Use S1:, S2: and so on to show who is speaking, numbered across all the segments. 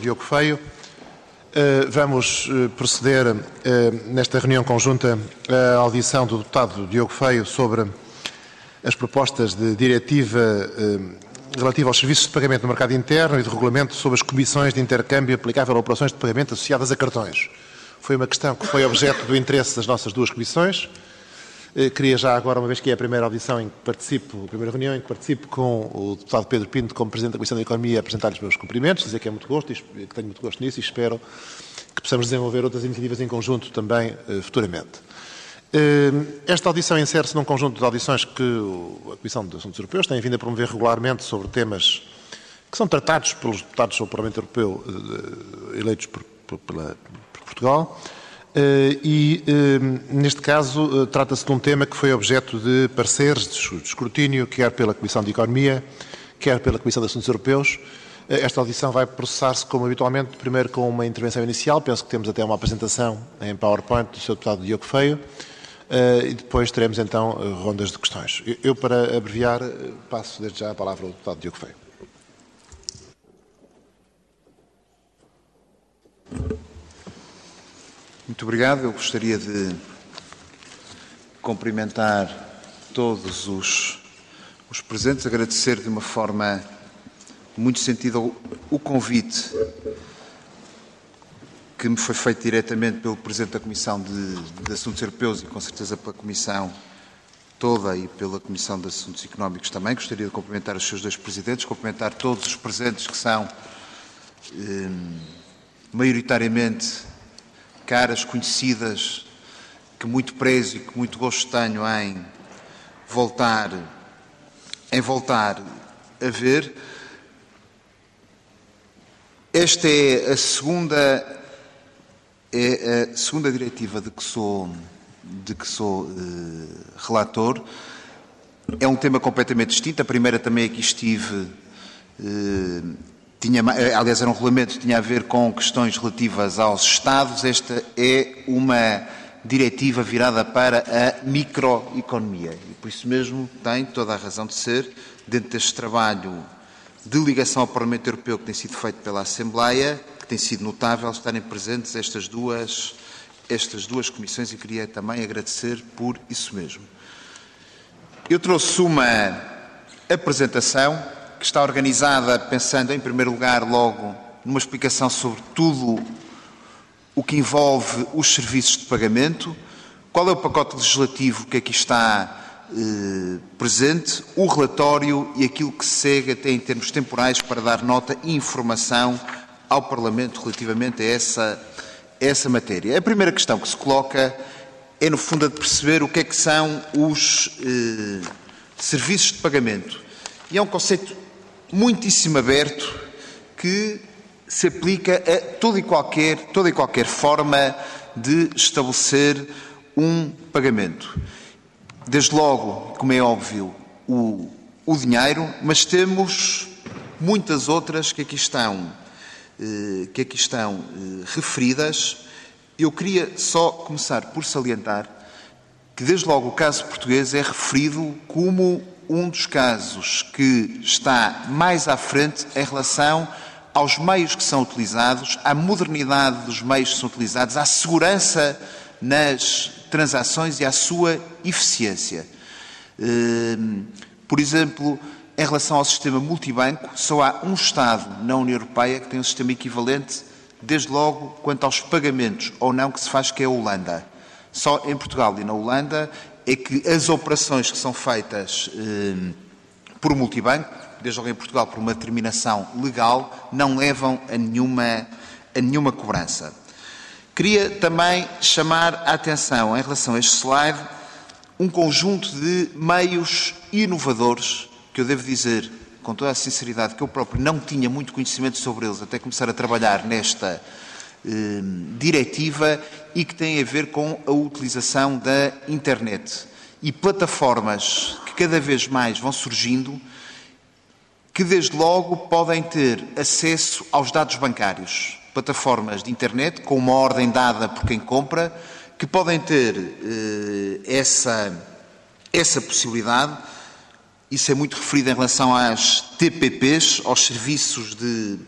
S1: Diogo Feio. Vamos proceder nesta reunião conjunta à audição do deputado Diogo Feio sobre as propostas de diretiva relativa aos serviços de pagamento no mercado interno e de regulamento sobre as comissões de intercâmbio aplicável a operações de pagamento associadas a cartões. Foi uma questão que foi objeto do interesse das nossas duas comissões. Queria já agora, uma vez que é a primeira audição em que participo, a primeira reunião em que participo com o deputado Pedro Pinto como Presidente da Comissão da Economia, apresentar-lhes os meus cumprimentos, dizer que é muito gosto, que tenho muito gosto nisso e espero que possamos desenvolver outras iniciativas em conjunto também futuramente. Esta audição insere-se num conjunto de audições que a Comissão de Assuntos Europeus tem vindo a promover regularmente sobre temas que são tratados pelos deputados do Parlamento Europeu eleitos por Portugal. Neste caso, trata-se de um tema que foi objeto de pareceres, de escrutínio, quer pela Comissão de Economia, quer pela Comissão de Assuntos Europeus. Esta audição vai processar-se, como habitualmente, primeiro com uma intervenção inicial, penso que temos até uma apresentação em PowerPoint do Sr. Deputado Diogo Feio, e depois teremos então rondas de questões. Eu, para abreviar, passo desde já a palavra ao Deputado Diogo Feio.
S2: Muito obrigado. Eu gostaria de cumprimentar todos os presentes, agradecer de uma forma muito sentida o convite que me foi feito diretamente pelo Presidente da Comissão de Assuntos Europeus e com certeza pela Comissão toda e pela Comissão de Assuntos Económicos também. Gostaria de cumprimentar os seus dois Presidentes, cumprimentar todos os presentes que são maioritariamente caras, conhecidas, que muito prezo e que muito gosto tenho em voltar a ver. Esta é a segunda diretiva de que sou relator. É um tema completamente distinto. A primeira também aqui estive, aliás, era um regulamento que tinha a ver com questões relativas aos Estados. Esta é uma diretiva virada para a microeconomia e, por isso mesmo, tem toda a razão de ser, dentro deste trabalho de ligação ao Parlamento Europeu que tem sido feito pela Assembleia, que tem sido notável estarem presentes estas duas comissões e queria também agradecer por isso mesmo. Eu trouxe uma apresentação que está organizada pensando, em primeiro lugar, logo numa explicação sobre tudo o que envolve os serviços de pagamento, qual é o pacote legislativo que aqui está presente, o relatório e aquilo que se segue até em termos temporais para dar nota e informação ao Parlamento relativamente a essa matéria. A primeira questão que se coloca é, no fundo, a de perceber o que é que são os serviços de pagamento. E é um conceito muitíssimo aberto que se aplica a toda e qualquer forma de estabelecer um pagamento. Desde logo, como é óbvio, o dinheiro, mas temos muitas outras que aqui estão referidas. Eu queria só começar por salientar que, desde logo, o caso português é referido como um dos casos que está mais à frente em relação aos meios que são utilizados, à modernidade dos meios que são utilizados, à segurança nas transações e à sua eficiência. Por exemplo, em relação ao sistema multibanco, só há um Estado na União Europeia que tem um sistema equivalente, desde logo, quanto aos pagamentos ou não que se faz, que é a Holanda. Só em Portugal e na Holanda é que as operações que são feitas por multibanco, desde logo em Portugal por uma determinação legal, não levam a nenhuma cobrança. Queria também chamar a atenção, em relação a este slide, um conjunto de meios inovadores, que eu devo dizer, com toda a sinceridade, que eu próprio não tinha muito conhecimento sobre eles até começar a trabalhar nesta diretiva e que têm a ver com a utilização da internet e plataformas que cada vez mais vão surgindo, que desde logo podem ter acesso aos dados bancários. Plataformas de internet com uma ordem dada por quem compra, que podem ter essa possibilidade. Isso é muito referido em relação às TPPs, aos serviços de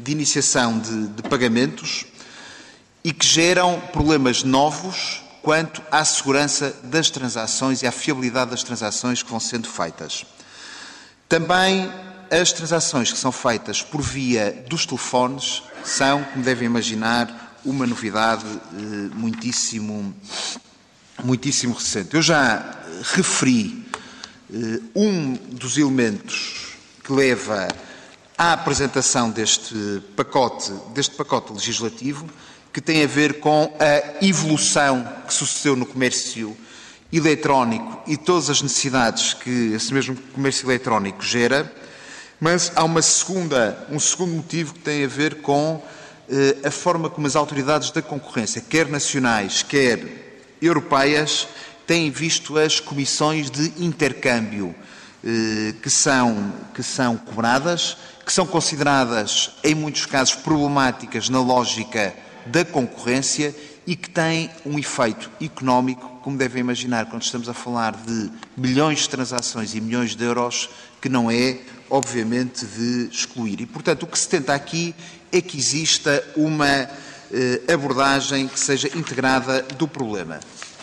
S2: de iniciação de pagamentos e que geram problemas novos quanto à segurança das transações e à fiabilidade das transações que vão sendo feitas. Também as transações que são feitas por via dos telefones são, como devem imaginar, uma novidade muitíssimo recente. Eu já referi um dos elementos que leva à apresentação deste pacote legislativo, que tem a ver com a evolução que sucedeu no comércio eletrónico e todas as necessidades que esse mesmo comércio eletrónico gera, mas há um segundo motivo que tem a ver com a forma como as autoridades da concorrência, quer nacionais, quer europeias, têm visto as comissões de intercâmbio que são cobradas, que são consideradas, em muitos casos, problemáticas na lógica da concorrência e que têm um efeito económico, como devem imaginar, quando estamos a falar de milhões de transações e milhões de euros, que não é, obviamente, de excluir. E, portanto, o que se tenta aqui é que exista uma abordagem que seja integrada do problema.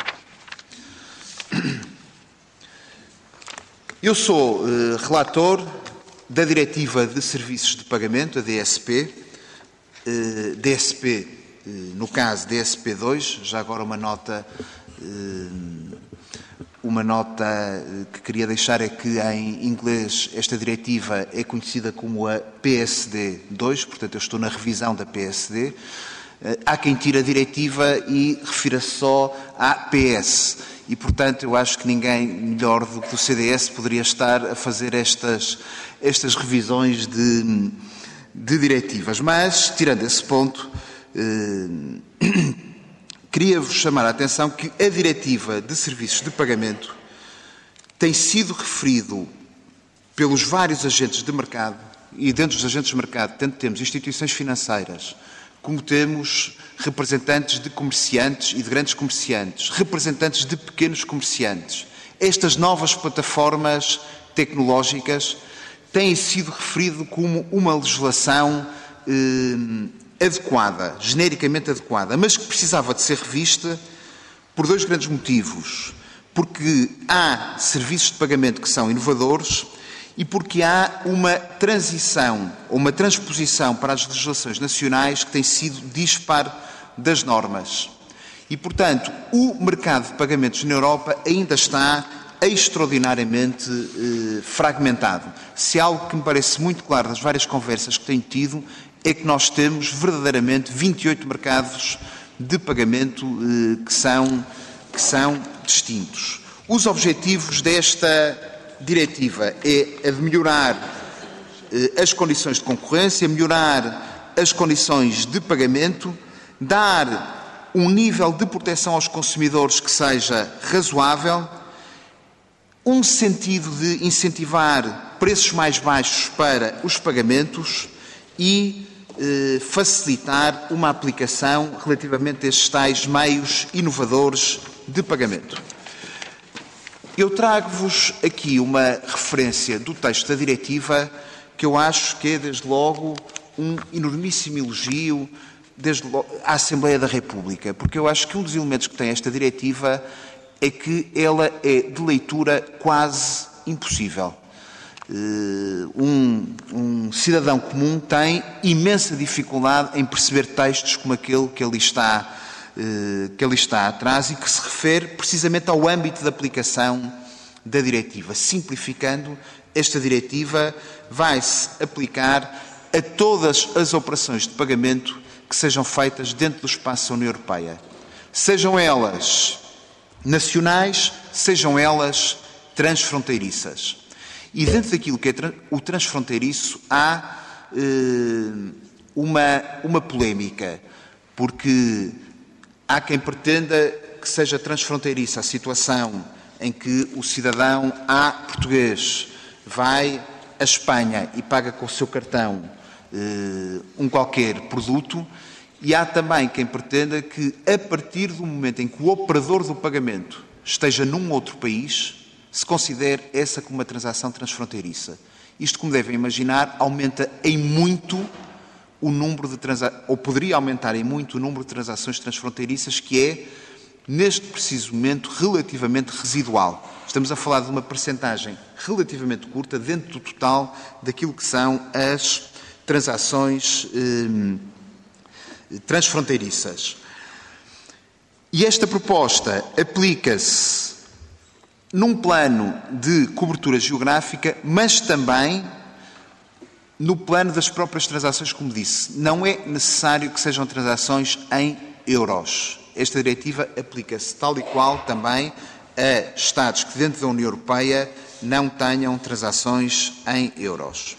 S2: Eu sou relator da Diretiva de Serviços de Pagamento, a DSP, no caso DSP2, já agora uma nota que queria deixar é que em inglês esta diretiva é conhecida como a PSD2, portanto eu estou na revisão da PSD. Há quem tire a diretiva e refira só à PS. E, portanto, eu acho que ninguém melhor do que o CDS poderia estar a fazer estas revisões de diretivas. Mas, tirando esse ponto, queria-vos chamar a atenção que a Diretiva de Serviços de Pagamento tem sido referido pelos vários agentes de mercado, e dentro dos agentes de mercado, tanto temos instituições financeiras, como temos representantes de comerciantes e de grandes comerciantes, representantes de pequenos comerciantes. Estas novas plataformas tecnológicas têm sido referido como uma legislação adequada, genericamente adequada, mas que precisava de ser revista por dois grandes motivos. Porque há serviços de pagamento que são inovadores e porque há uma transição ou uma transposição para as legislações nacionais que tem sido dispar das normas. E, portanto, o mercado de pagamentos na Europa ainda está extraordinariamente fragmentado. Se há algo que me parece muito claro das várias conversas que tenho tido é que nós temos verdadeiramente 28 mercados de pagamento que são distintos. Os objetivos desta diretiva é a de melhorar as condições de concorrência, melhorar as condições de pagamento, dar um nível de proteção aos consumidores que seja razoável, um sentido de incentivar preços mais baixos para os pagamentos e facilitar uma aplicação relativamente a estes tais meios inovadores de pagamento. Eu trago-vos aqui uma referência do texto da diretiva que eu acho que é, desde logo, um enormíssimo elogio à Assembleia da República, porque eu acho que um dos elementos que tem esta diretiva é que ela é de leitura quase impossível. Um cidadão comum tem imensa dificuldade em perceber textos como aquele que ali está atrás e que se refere precisamente ao âmbito de aplicação da diretiva. Simplificando, esta diretiva vai-se aplicar a todas as operações de pagamento que sejam feitas dentro do espaço da União Europeia. Sejam elas nacionais, sejam elas transfronteiriças. E dentro daquilo que é o transfronteiriço há uma polémica, porque há quem pretenda que seja transfronteiriça a situação em que o cidadão português vai à Espanha e paga com o seu cartão um qualquer produto, e há também quem pretenda que, a partir do momento em que o operador do pagamento esteja num outro país, se considere essa como uma transação transfronteiriça. Isto, como devem imaginar, aumenta em muito o número de ou poderia aumentar em muito o número de transações transfronteiriças, que é, neste preciso momento, relativamente residual. Estamos a falar de uma percentagem relativamente curta dentro do total daquilo que são as transações transfronteiriças. E esta proposta aplica-se num plano de cobertura geográfica, mas também no plano das próprias transações, como disse. Não é necessário que sejam transações em euros. Esta diretiva aplica-se tal e qual também a Estados que dentro da União Europeia não tenham transações em euros.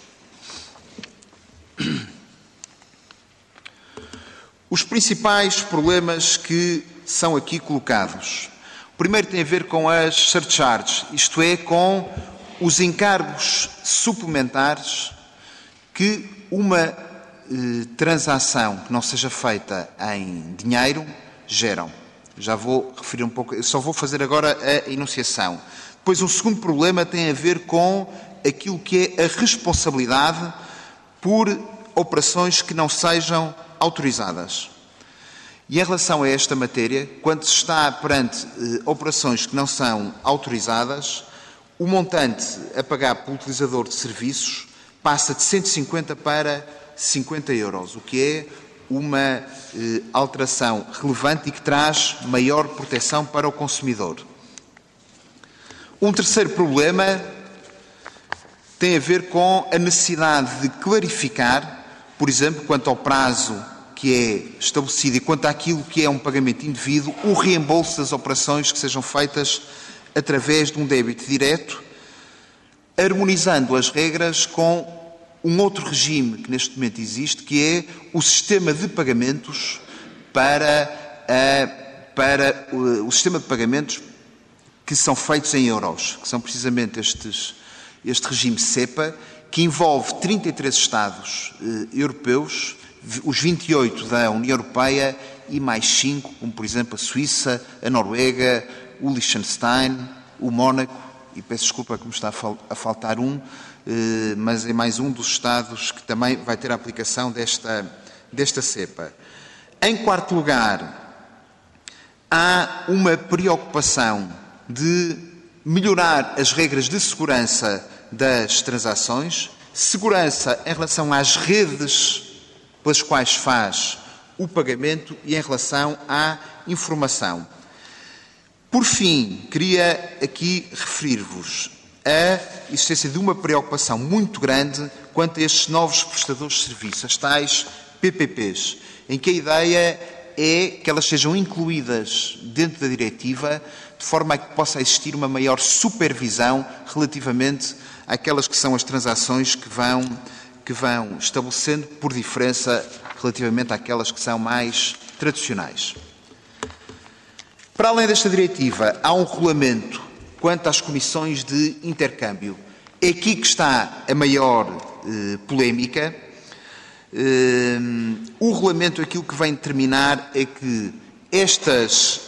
S2: Os principais problemas que são aqui colocados. O primeiro tem a ver com as surcharges, isto é, com os encargos suplementares que uma transação que não seja feita em dinheiro geram. Já vou referir um pouco, eu só vou fazer agora a enunciação. Depois, um segundo problema tem a ver com aquilo que é a responsabilidade por operações que não sejam autorizadas. E em relação a esta matéria, quando se está perante operações que não são autorizadas, o montante a pagar pelo utilizador de serviços passa de 150 para 50 euros, o que é uma alteração relevante e que traz maior proteção para o consumidor. Um terceiro problema tem a ver com a necessidade de clarificar, por exemplo, quanto ao prazo que é estabelecido e quanto àquilo que é um pagamento indevido, o reembolso das operações que sejam feitas através de um débito direto, harmonizando as regras com um outro regime que neste momento existe, que é o sistema de pagamentos o sistema de pagamentos que são feitos em euros, que são precisamente este regime SEPA, que envolve 33 Estados europeus, os 28 da União Europeia e mais 5, como por exemplo a Suíça, a Noruega, o Liechtenstein, o Mónaco, e peço desculpa como está a faltar mas é mais um dos Estados que também vai ter a aplicação desta SEPA. Em quarto lugar, há uma preocupação de melhorar as regras de segurança das transações, segurança em relação às redes pelas quais faz o pagamento e em relação à informação. Por fim, queria aqui referir-vos a existência de uma preocupação muito grande quanto a estes novos prestadores de serviços, as tais PPPs, em que a ideia é que elas sejam incluídas dentro da diretiva de forma a que possa existir uma maior supervisão relativamente àquelas que são as transações que vão estabelecendo por diferença relativamente àquelas que são mais tradicionais. Para além desta diretiva, há um regulamento quanto às comissões de intercâmbio. É aqui que está a maior polémica. O regulamento, aquilo que vem determinar é que estas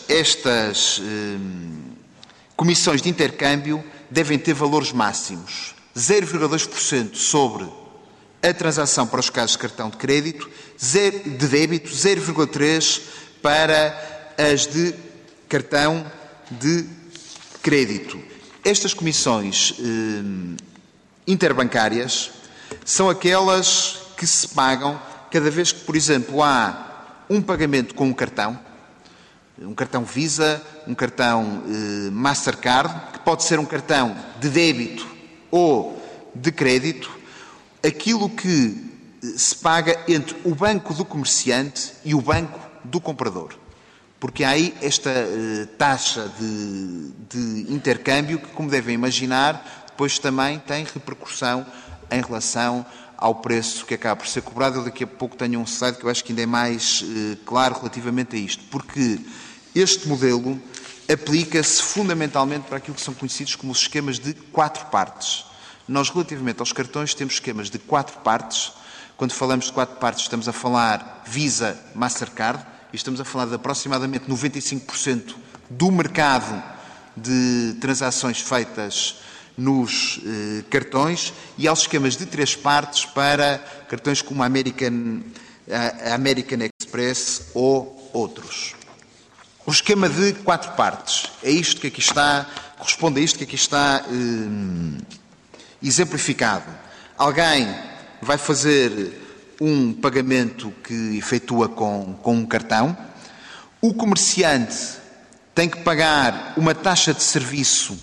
S2: comissões de intercâmbio devem ter valores máximos. 0,2% sobre a transação para os casos de cartão de crédito, de débito, 0,3% para as de cartão de crédito. Estas comissões interbancárias são aquelas que se pagam cada vez que, por exemplo, há um pagamento com um cartão Visa, um cartão Mastercard, que pode ser um cartão de débito ou de crédito, aquilo que se paga entre o banco do comerciante e o banco do comprador. Porque há aí esta taxa de intercâmbio que, como devem imaginar, depois também tem repercussão em relação ao preço que acaba por ser cobrado. Eu daqui a pouco tenho um slide que eu acho que ainda é mais claro relativamente a isto. Porque este modelo aplica-se fundamentalmente para aquilo que são conhecidos como os esquemas de 4 partes. Nós, relativamente aos cartões, temos esquemas de 4 partes. Quando falamos de 4 partes, estamos a falar Visa, Mastercard, e estamos a falar de aproximadamente 95% do mercado de transações feitas nos cartões e aos esquemas de 3 partes para cartões como a American Express ou outros. O esquema de 4 partes é isto que aqui está, corresponde a isto que aqui está exemplificado. Alguém vai fazer um pagamento que efetua com um cartão. O comerciante tem que pagar uma taxa de serviço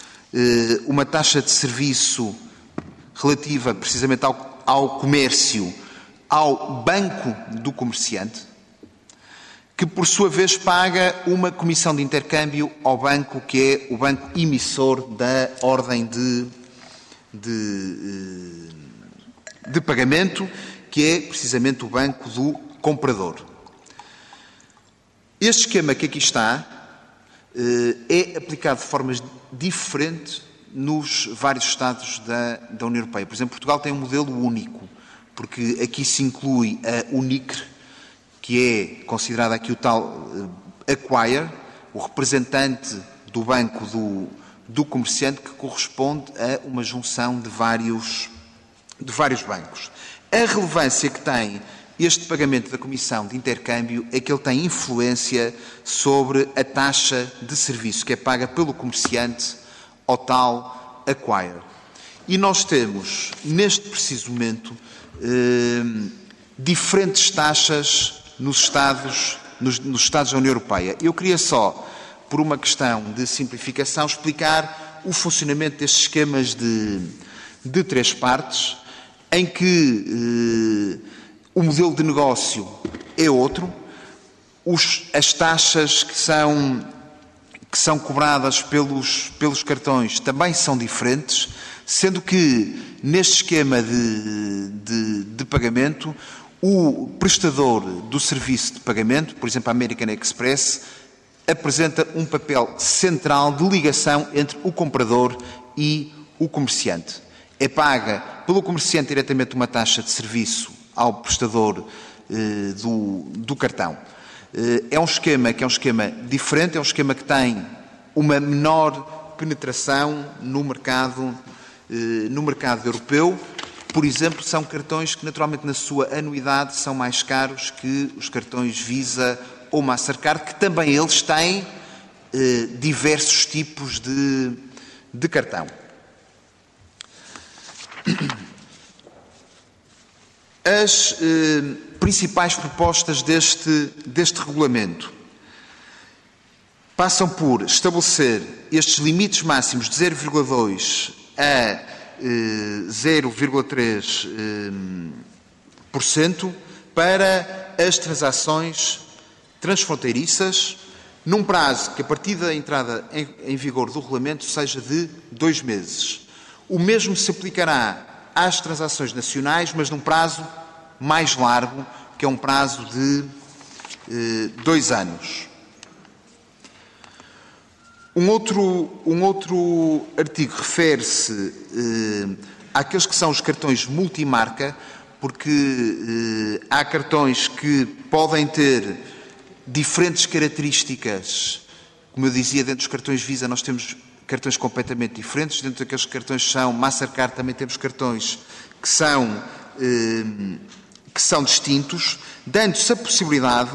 S2: relativa precisamente ao comércio, ao banco do comerciante, que por sua vez paga uma comissão de intercâmbio ao banco que é o banco emissor da ordem de pagamento, que é precisamente o banco do comprador. Este esquema que aqui está é aplicado de formas diferentes nos vários Estados da União Europeia. Por exemplo, Portugal tem um modelo único, porque aqui se inclui a UNICR, que é considerada aqui o tal acquire, o representante do banco do comerciante, que corresponde a uma junção de vários bancos. A relevância que tem este pagamento da comissão de intercâmbio é que ele tem influência sobre a taxa de serviço que é paga pelo comerciante ao tal acquire. E nós temos, neste preciso momento, diferentes taxas nos Estados da União Europeia. Eu queria só, por uma questão de simplificação, explicar o funcionamento destes esquemas de 3 partes, em que o modelo de negócio é outro, as taxas que são cobradas pelos cartões também são diferentes, sendo que neste esquema de pagamento, o prestador do serviço de pagamento, por exemplo a American Express, apresenta um papel central de ligação entre o comprador e o comerciante. É paga pelo comerciante diretamente uma taxa de serviço ao prestador do cartão. É um esquema que é um esquema diferente, é um esquema que tem uma menor penetração no mercado europeu. Por exemplo, são cartões que naturalmente na sua anuidade são mais caros que os cartões Visa ou Mastercard, que também eles têm diversos tipos de cartão. As principais propostas deste regulamento passam por estabelecer estes limites máximos de 0,2% a 0,3% para as transações transfronteiriças, num prazo que, a partir da entrada em vigor do regulamento, seja de 2 meses. O mesmo se aplicará às transações nacionais, mas num prazo mais largo, que é um prazo de 2 anos. Um outro artigo refere-se àqueles que são os cartões multimarca, porque há cartões que podem ter diferentes características. Como eu dizia, dentro dos cartões Visa nós temos cartões completamente diferentes. Dentro daqueles cartões que são Mastercard também temos cartões que são distintos, dando-se a possibilidade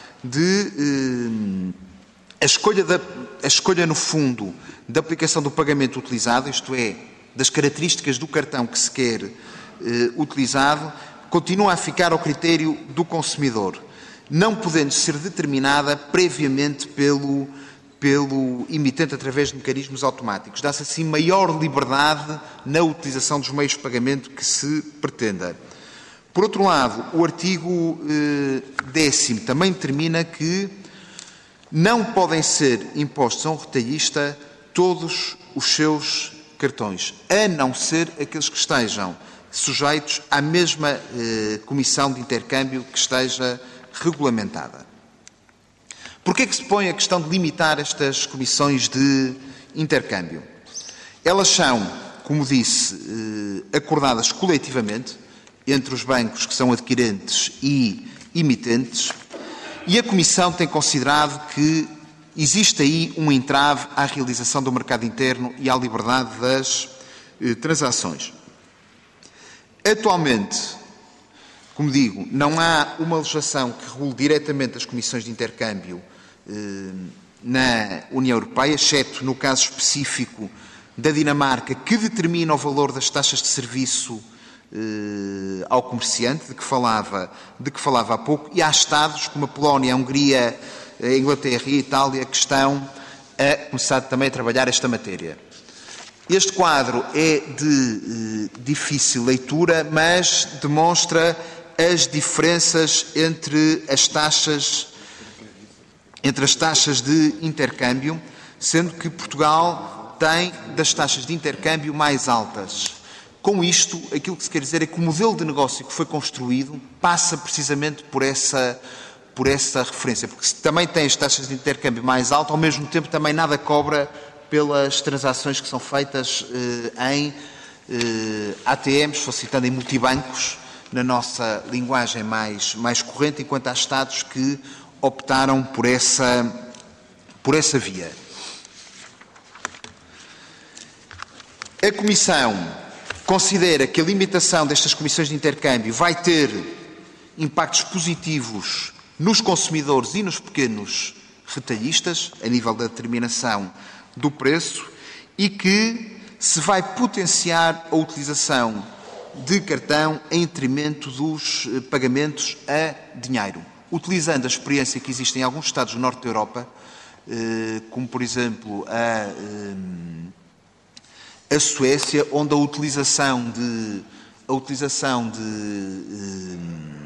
S2: de a escolha, no fundo, da aplicação do pagamento utilizado, isto é, das características do cartão que se quer utilizado, continua a ficar ao critério do consumidor, não podendo ser determinada previamente pelo emitente através de mecanismos automáticos. Dá-se assim maior liberdade na utilização dos meios de pagamento que se pretenda. Por outro lado, o artigo 10º também determina que não podem ser impostos a um retalhista todos os seus cartões, a não ser aqueles que estejam sujeitos à mesma comissão de intercâmbio que esteja regulamentada. Por que é que se põe a questão de limitar estas comissões de intercâmbio? Elas são, como disse, acordadas coletivamente entre os bancos que são adquirentes e emitentes, e a Comissão tem considerado que existe aí um entrave à realização do mercado interno e à liberdade das transações. Atualmente, como digo, não há uma legislação que regule diretamente as comissões de intercâmbio na União Europeia, exceto no caso específico da Dinamarca, que determina o valor das taxas de serviço ao comerciante, de que falava há pouco, e há Estados como a Polónia, a Hungria, a Inglaterra e a Itália que estão a começar também a trabalhar esta matéria. Este quadro é de difícil leitura, mas demonstra as diferenças entre as taxas de intercâmbio, sendo que Portugal tem das taxas de intercâmbio mais altas. Com isto, aquilo que se quer dizer é que o modelo de negócio que foi construído passa precisamente por essa referência, porque se também tem as taxas de intercâmbio mais altas, ao mesmo tempo também nada cobra pelas transações que são feitas em ATMs, facilitando em multibancos, na nossa linguagem mais corrente, enquanto há Estados que optaram por essa via. A Comissão considera que a limitação destas comissões de intercâmbio vai ter impactos positivos nos consumidores e nos pequenos retalhistas, a nível da determinação do preço, e que se vai potenciar a utilização de cartão em detrimento dos pagamentos a dinheiro, utilizando a experiência que existe em alguns Estados do Norte da Europa, como por exemplo a Suécia, onde a utilização de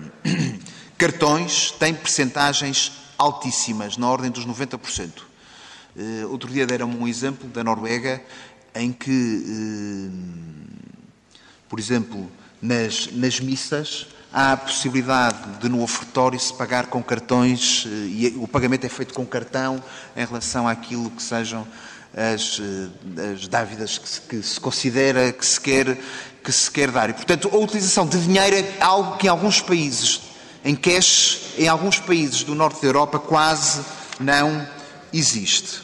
S2: cartões tem percentagens altíssimas, na ordem dos 90%. Outro dia deram-me um exemplo da Noruega, em que, por exemplo, nas missas, há a possibilidade de no ofertório se pagar com cartões, e o pagamento é feito com cartão em relação àquilo que sejam as dávidas que se considera que se quer dar. E, portanto, a utilização de dinheiro é algo que em alguns países, em cash, em alguns países do norte da Europa, quase não existe.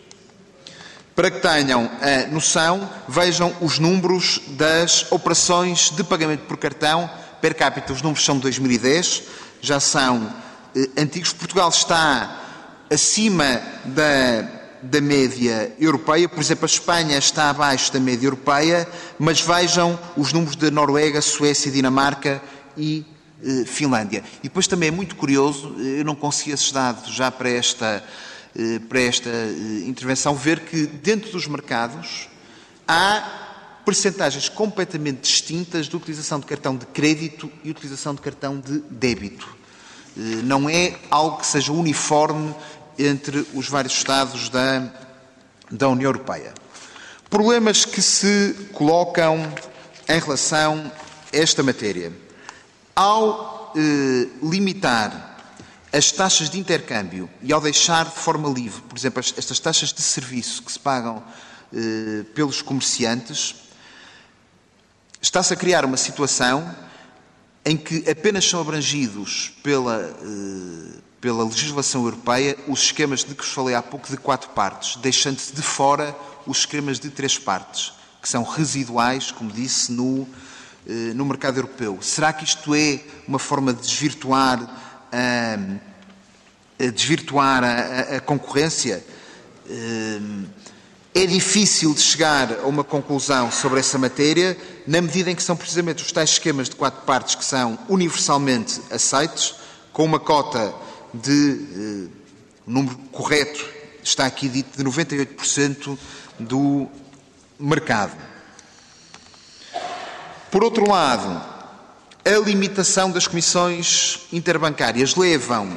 S2: Para que tenham a noção, vejam os números das operações de pagamento por cartão per capita. Os números são de 2010, já são antigos. Portugal está acima da média europeia. Por exemplo, a Espanha está abaixo da média europeia, mas vejam os números da Noruega, Suécia, Dinamarca e Finlândia. E depois também é muito curioso, eu não consegui esses dados já para esta intervenção, ver que dentro dos mercados há percentagens completamente distintas de utilização de cartão de crédito e utilização de cartão de débito. Não é algo que seja uniforme entre os vários Estados da União Europeia. Problemas que se colocam em relação a esta matéria. Ao limitar as taxas de intercâmbio e ao deixar de forma livre, por exemplo, estas taxas de serviço que se pagam pelos comerciantes, está-se a criar uma situação em que apenas são abrangidos pela legislação europeia os esquemas de que vos falei há pouco de 4 partes, deixando-se de fora os esquemas de 3 partes, que são residuais, como disse, no mercado europeu. Será que isto é uma forma de desvirtuar a concorrência? É difícil de chegar a uma conclusão sobre essa matéria, na medida em que são precisamente os tais esquemas de 4 partes que são universalmente aceitos, com uma cota de número correto, está aqui dito, de 98% do mercado. Por outro lado, a limitação das comissões interbancárias levam,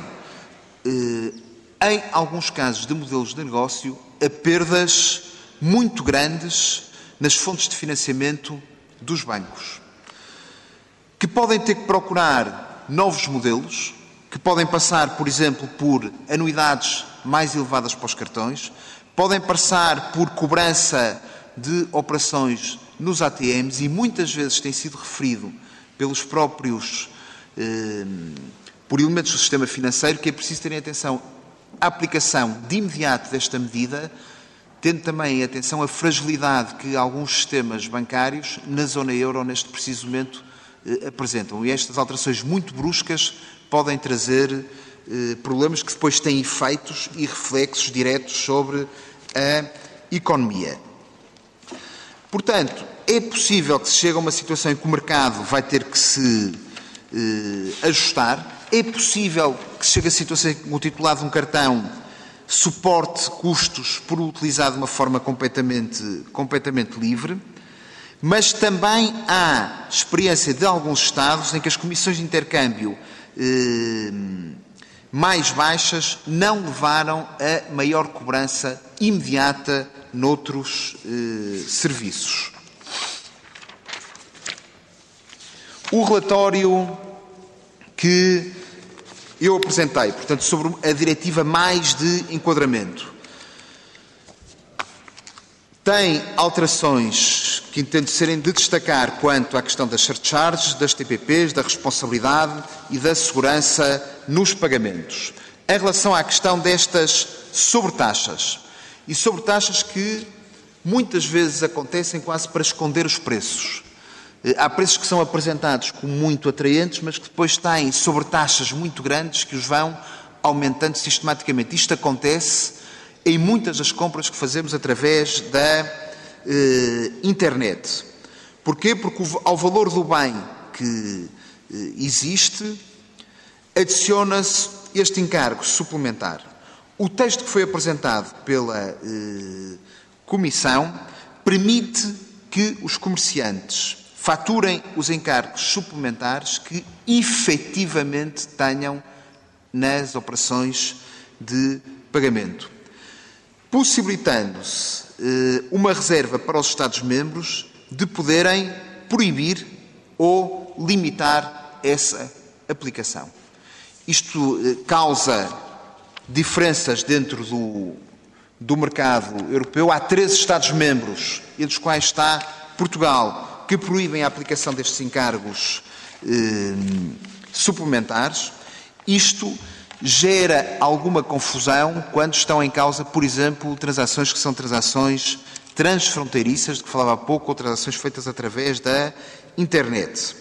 S2: em alguns casos de modelos de negócio, a perdas muito grandes nas fontes de financiamento dos bancos, que podem ter que procurar novos modelos, que podem passar, por exemplo, por anuidades mais elevadas para os cartões, podem passar por cobrança de operações nos ATMs, e muitas vezes tem sido referido pelos próprios, por elementos do sistema financeiro, que é preciso terem atenção à aplicação de imediato desta medida tendo também em atenção a fragilidade que alguns sistemas bancários na zona euro neste preciso momento apresentam. E estas alterações muito bruscas podem trazer problemas que depois têm efeitos e reflexos diretos sobre a economia. Portanto, é possível que se chegue a uma situação em que o mercado vai ter que se ajustar, é possível que se chegue a situação em que o titular de um cartão suporte custos por utilizar de uma forma completamente livre, mas também há experiência de alguns Estados em que as comissões de intercâmbio mais baixas não levaram a maior cobrança imediata noutros serviços. O relatório que eu apresentei, portanto, sobre a diretiva mais de enquadramento, tem alterações que entendo serem de destacar quanto à questão das surcharges, das TPPs, da responsabilidade e da segurança nos pagamentos. Em relação à questão destas sobretaxas, e sobretaxas que muitas vezes acontecem quase para esconder os preços. Há preços que são apresentados como muito atraentes, mas que depois têm sobretaxas muito grandes que os vão aumentando sistematicamente. Isto acontece em muitas das compras que fazemos através da internet. Porquê? Porque ao valor do bem que existe, adiciona-se este encargo suplementar. O texto que foi apresentado pela Comissão permite que os comerciantes faturem os encargos suplementares que efetivamente tenham nas operações de pagamento, possibilitando-se uma reserva para os Estados-membros de poderem proibir ou limitar essa aplicação. Isto causa diferenças dentro do mercado europeu. Há 13 Estados-membros, entre os quais está Portugal, que proíbem a aplicação destes encargos suplementares. Isto gera alguma confusão quando estão em causa, por exemplo, transações que são transações transfronteiriças, de que falava há pouco, ou transações feitas através da internet.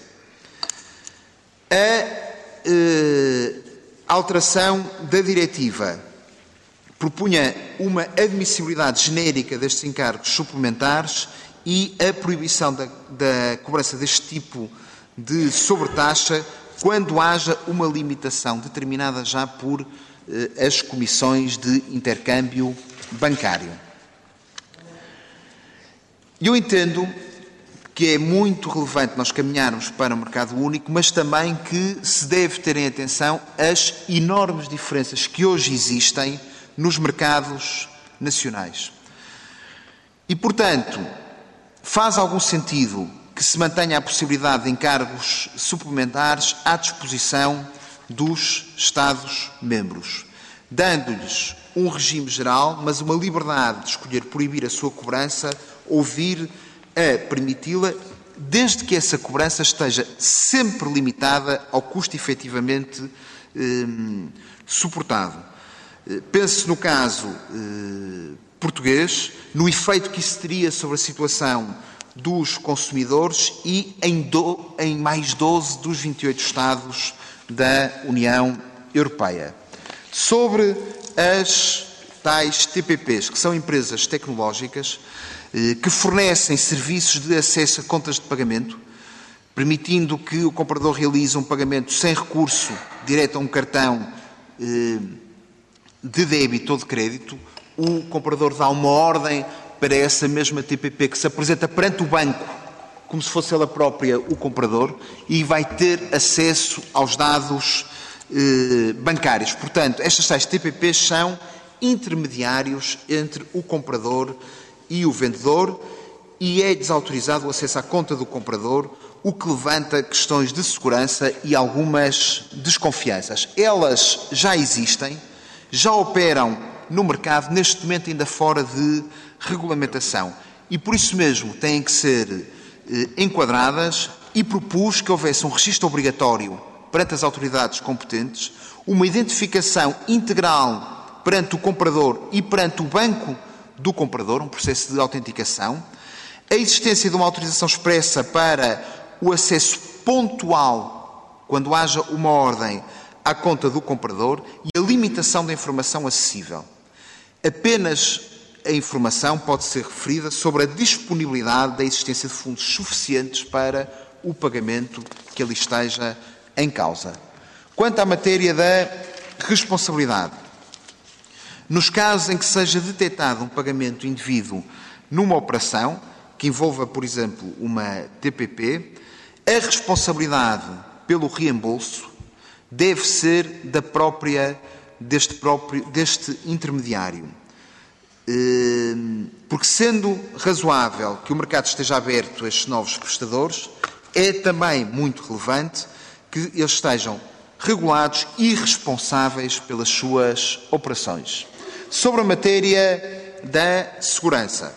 S2: A alteração da diretiva propunha uma admissibilidade genérica destes encargos suplementares e a proibição da cobrança deste tipo de sobretaxa quando haja uma limitação determinada já por as comissões de intercâmbio bancário. Eu entendo que é muito relevante nós caminharmos para o mercado único, mas também que se deve ter em atenção as enormes diferenças que hoje existem nos mercados nacionais. E, portanto, faz algum sentido que se mantenha a possibilidade de encargos suplementares à disposição dos Estados-membros, dando-lhes um regime geral, mas uma liberdade de escolher proibir a sua cobrança ou vir a permiti-la, desde que essa cobrança esteja sempre limitada ao custo efetivamente suportado. Pense no caso português, no efeito que isso teria sobre a situação dos consumidores e em mais 12 dos 28 Estados da União Europeia. Sobre as tais TPPs, que são empresas tecnológicas que fornecem serviços de acesso a contas de pagamento, permitindo que o comprador realize um pagamento sem recurso direto a um cartão de débito ou de crédito, o comprador dá uma ordem para essa mesma TPP que se apresenta perante o banco, como se fosse ela própria o comprador, e vai ter acesso aos dados bancários. Portanto, estas tais TPPs são intermediários entre o comprador e o vendedor e é desautorizado o acesso à conta do comprador, o que levanta questões de segurança e algumas desconfianças. Elas já existem, já operam no mercado, neste momento ainda fora de regulamentação. E por isso mesmo têm que ser enquadradas e propus que houvesse um registro obrigatório perante as autoridades competentes, uma identificação integral perante o comprador e perante o banco do comprador, um processo de autenticação, a existência de uma autorização expressa para o acesso pontual, quando haja uma ordem, à conta do comprador e a limitação da informação acessível. Apenas a informação pode ser referida sobre a disponibilidade da existência de fundos suficientes para o pagamento que ali esteja em causa. Quanto à matéria da responsabilidade, nos casos em que seja detectado um pagamento indevido numa operação, que envolva, por exemplo, uma TPP, a responsabilidade pelo reembolso deve ser deste intermediário. Porque, sendo razoável que o mercado esteja aberto a estes novos prestadores, é também muito relevante que eles estejam regulados e responsáveis pelas suas operações. Sobre a matéria da segurança,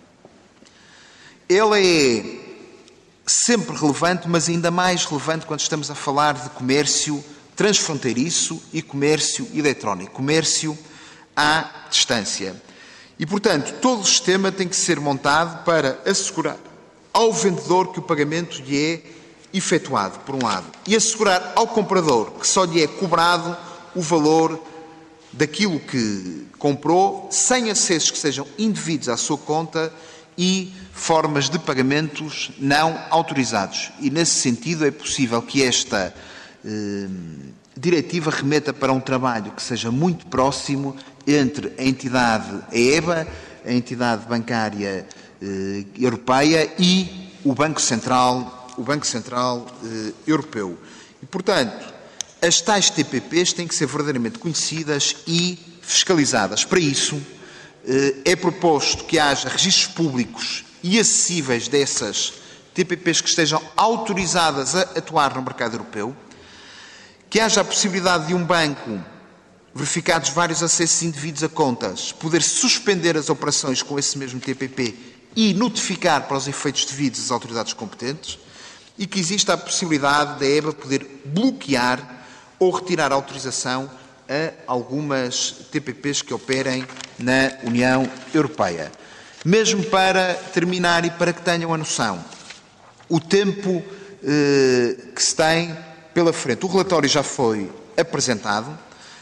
S2: ela é sempre relevante, mas ainda mais relevante quando estamos a falar de comércio transfronteiriço e comércio eletrónico, comércio à distância. E, portanto, todo o sistema tem que ser montado para assegurar ao vendedor que o pagamento lhe é efetuado, por um lado, e assegurar ao comprador que só lhe é cobrado o valor daquilo que comprou, sem acessos que sejam indevidos à sua conta e formas de pagamentos não autorizados. E, nesse sentido, é possível que esta diretiva remeta para um trabalho que seja muito próximo entre a entidade EBA, a entidade bancária europeia e o Banco Central Europeu. E, portanto, as tais TPPs têm que ser verdadeiramente conhecidas e fiscalizadas. Para isso, é proposto que haja registros públicos e acessíveis dessas TPPs que estejam autorizadas a atuar no mercado europeu, que haja a possibilidade de um banco, verificados vários acessos indevidos a contas, poder suspender as operações com esse mesmo TPP e notificar para os efeitos devidos as autoridades competentes, e que exista a possibilidade da EBA poder bloquear ou retirar a autorização a algumas TPPs que operem na União Europeia. Mesmo para terminar e para que tenham a noção, o tempo que se tem pela frente. O relatório já foi apresentado,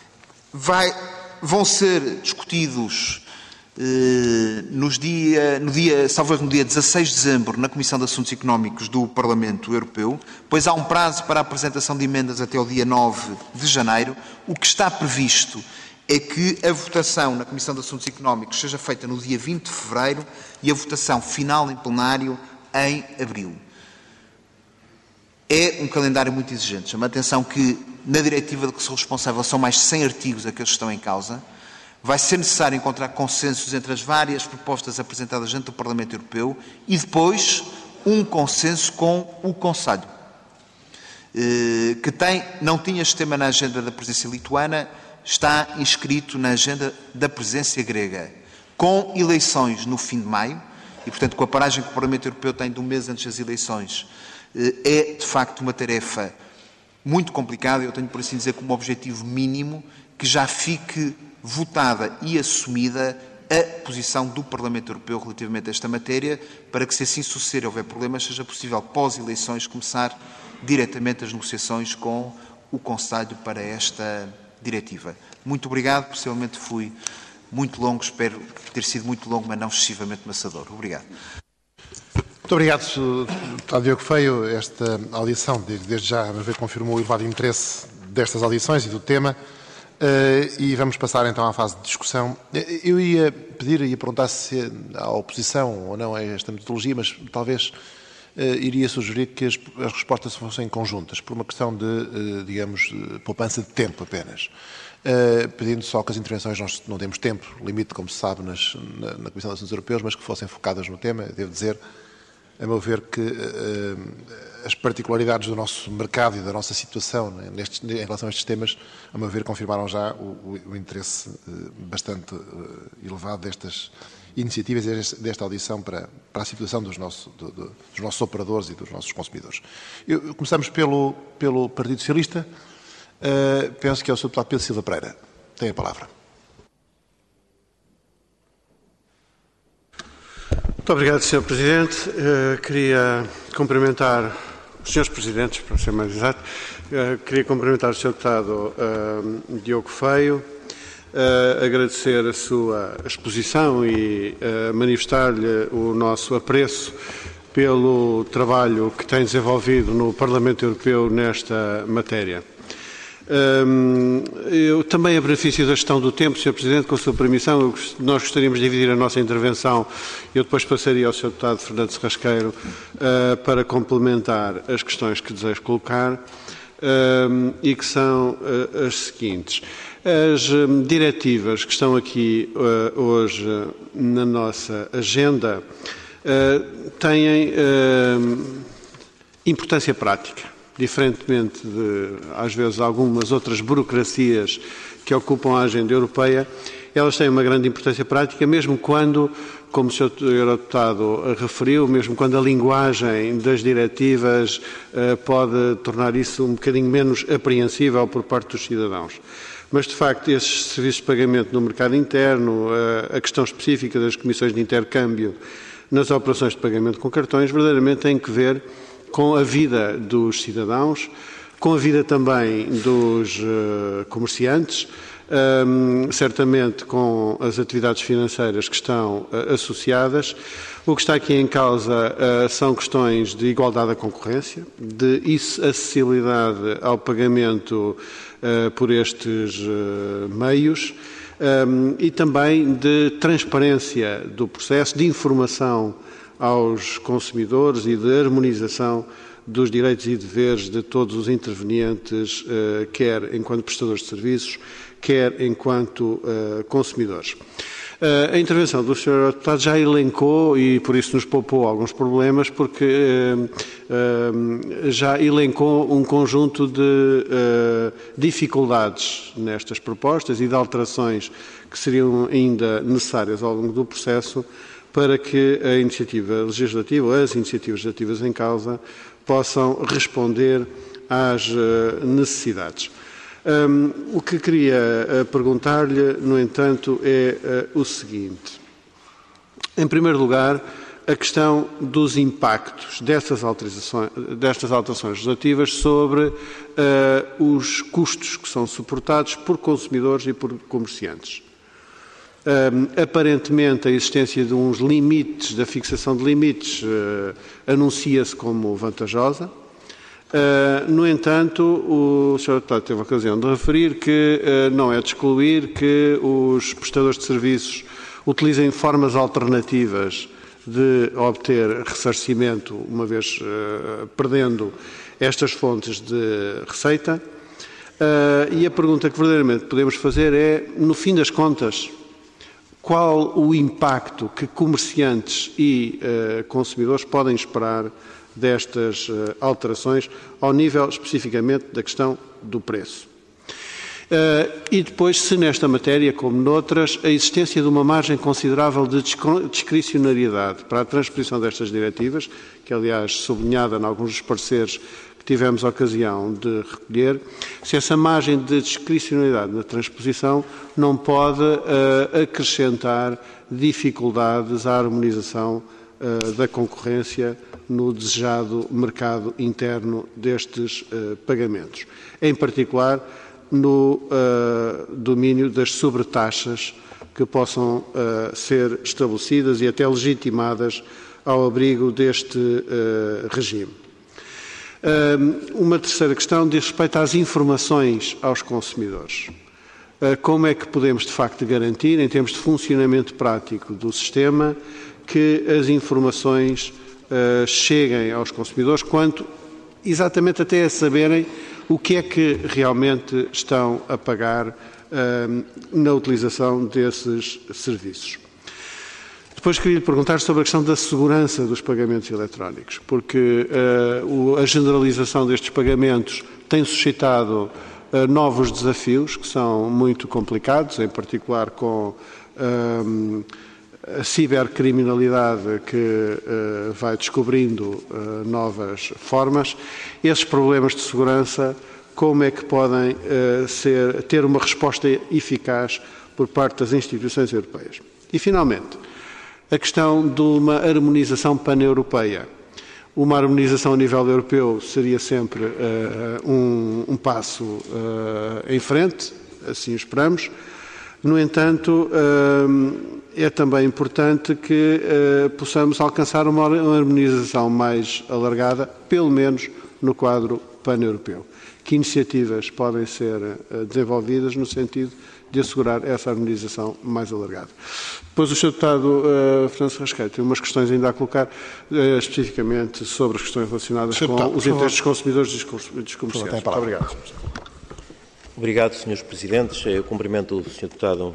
S2: vão ser discutidos no dia 16 de dezembro na Comissão de Assuntos Económicos do Parlamento Europeu, pois há um prazo para a apresentação de emendas até o dia 9 de janeiro. O que está previsto é que a votação na Comissão de Assuntos Económicos seja feita no dia 20 de fevereiro e a votação final em plenário em abril. É um calendário muito exigente. Chama a atenção que na diretiva de que sou responsável são mais de 100 artigos a que eles estão em causa. Vai ser necessário encontrar consensos entre as várias propostas apresentadas junto do Parlamento Europeu e depois um consenso com o Conselho, que não tinha este tema na agenda da presidência lituana, está inscrito na agenda da presidência grega, com eleições no fim de maio e, portanto, com a paragem que o Parlamento Europeu tem de um mês antes das eleições. É, de facto, uma tarefa muito complicada. Eu tenho, por assim dizer, como objetivo mínimo que já fique votada e assumida a posição do Parlamento Europeu relativamente a esta matéria, para que, se assim suceder e houver problemas, seja possível, pós-eleições, começar diretamente as negociações com o Conselho para esta diretiva. Muito obrigado. Possivelmente fui muito longo, espero ter sido muito longo, mas não excessivamente maçador. Obrigado.
S1: Muito obrigado, Deputado Diogo Feio. Esta audição, desde já, a meu ver, confirmou o elevado interesse destas audições e do tema. E vamos passar então à fase de discussão. Eu ia pedir, ia perguntar se há oposição ou não a esta metodologia, mas talvez iria sugerir que as respostas fossem conjuntas, por uma questão de, digamos, poupança de tempo apenas. Pedindo só que as intervenções nós não temos tempo, limite, como se sabe, na Comissão de Assuntos Europeus, mas que fossem focadas no tema. Devo dizer, a meu ver, que as particularidades do nosso mercado e da nossa situação em relação a estes temas, a meu ver, confirmaram já o interesse bastante elevado destas iniciativas e desta audição para a situação dos nossos operadores e dos nossos consumidores. Começamos pelo Partido Socialista. Penso que é o Sr. Deputado Pedro Silva Pereira. Tem a palavra.
S3: Muito obrigado, Sr. Presidente. Queria cumprimentar os Srs. Presidentes, para ser mais exato. Queria cumprimentar o Sr. Deputado Diogo Feio, agradecer a sua exposição e manifestar-lhe o nosso apreço pelo trabalho que tem desenvolvido no Parlamento Europeu nesta matéria. Eu também, a benefício da gestão do tempo, Sr. Presidente, com a sua permissão, nós gostaríamos de dividir a nossa intervenção. Eu depois passaria ao Sr. Deputado Fernando Serrasqueiro para complementar as questões que desejo colocar e que são as seguintes. As diretivas que estão aqui hoje na nossa agenda têm importância prática. Diferentemente de, às vezes, algumas outras burocracias que ocupam a agenda europeia, elas têm uma grande importância prática, mesmo quando, como o Sr. Eurodeputado referiu, mesmo quando a linguagem das diretivas pode tornar isso um bocadinho menos apreensível por parte dos cidadãos. Mas, de facto, esses serviços de pagamento no mercado interno, a questão específica das comissões de intercâmbio nas operações de pagamento com cartões, verdadeiramente têm que ver com a vida dos cidadãos, com a vida também dos comerciantes, certamente com as atividades financeiras que estão associadas. O que está aqui em causa são questões de igualdade da concorrência, de acessibilidade ao pagamento por estes meios e também de transparência do processo, de informação aos consumidores e de harmonização dos direitos e deveres de todos os intervenientes, quer enquanto prestadores de serviços, quer enquanto consumidores. A intervenção do Sr. Deputado já elencou, e por isso nos poupou alguns problemas, porque já elencou um conjunto de dificuldades nestas propostas e de alterações que seriam ainda necessárias ao longo do processo para que a iniciativa legislativa, ou as iniciativas legislativas em causa, possam responder às necessidades. O que queria perguntar-lhe, no entanto, é o seguinte. Em primeiro lugar, a questão dos impactos destas alterações legislativas sobre os custos que são suportados por consumidores e por comerciantes. Aparentemente, a existência de uns limites, da fixação de limites, anuncia-se como vantajosa. No entanto, o Sr. Deputado teve a ocasião de referir que não é de excluir que os prestadores de serviços utilizem formas alternativas de obter ressarcimento, uma vez perdendo estas fontes de receita. E a pergunta que verdadeiramente podemos fazer é, no fim das contas, qual o impacto que comerciantes e consumidores podem esperar destas alterações ao nível especificamente da questão do preço. E depois, se nesta matéria, como noutras, a existência de uma margem considerável de discricionariedade para a transposição destas diretivas, que aliás sublinhada em alguns dos pareceres que tivemos a ocasião de recolher, se essa margem de discricionariedade na transposição não pode acrescentar dificuldades à harmonização da concorrência no desejado mercado interno destes pagamentos. Em particular, no domínio das sobretaxas que possam ser estabelecidas e até legitimadas ao abrigo deste regime. Uma terceira questão diz respeito às informações aos consumidores. Como é que podemos, de facto, garantir, em termos de funcionamento prático do sistema, que as informações cheguem aos consumidores, quanto exatamente até a saberem o que é que realmente estão a pagar na utilização desses serviços. Depois queria lhe perguntar sobre a questão da segurança dos pagamentos eletrónicos, porque a generalização destes pagamentos tem suscitado novos desafios que são muito complicados, em particular com a cibercriminalidade que vai descobrindo novas formas. Esses problemas de segurança, como é que podem ter uma resposta eficaz por parte das instituições europeias? E, finalmente, a questão de uma harmonização pan-europeia. Uma harmonização a nível europeu seria sempre um passo em frente, assim esperamos. No entanto, é também importante que possamos alcançar uma harmonização mais alargada, pelo menos no quadro pan-europeu. Que iniciativas podem ser desenvolvidas no sentido de assegurar essa harmonização mais alargada? Depois o Sr. Deputado Francisco Rasqueiro tem umas questões ainda a colocar, especificamente sobre as questões relacionadas com os interesses dos consumidores e dos comerciantes. Muito obrigado.
S4: Obrigado, Srs. Presidentes. Eu cumprimento o Sr. Deputado.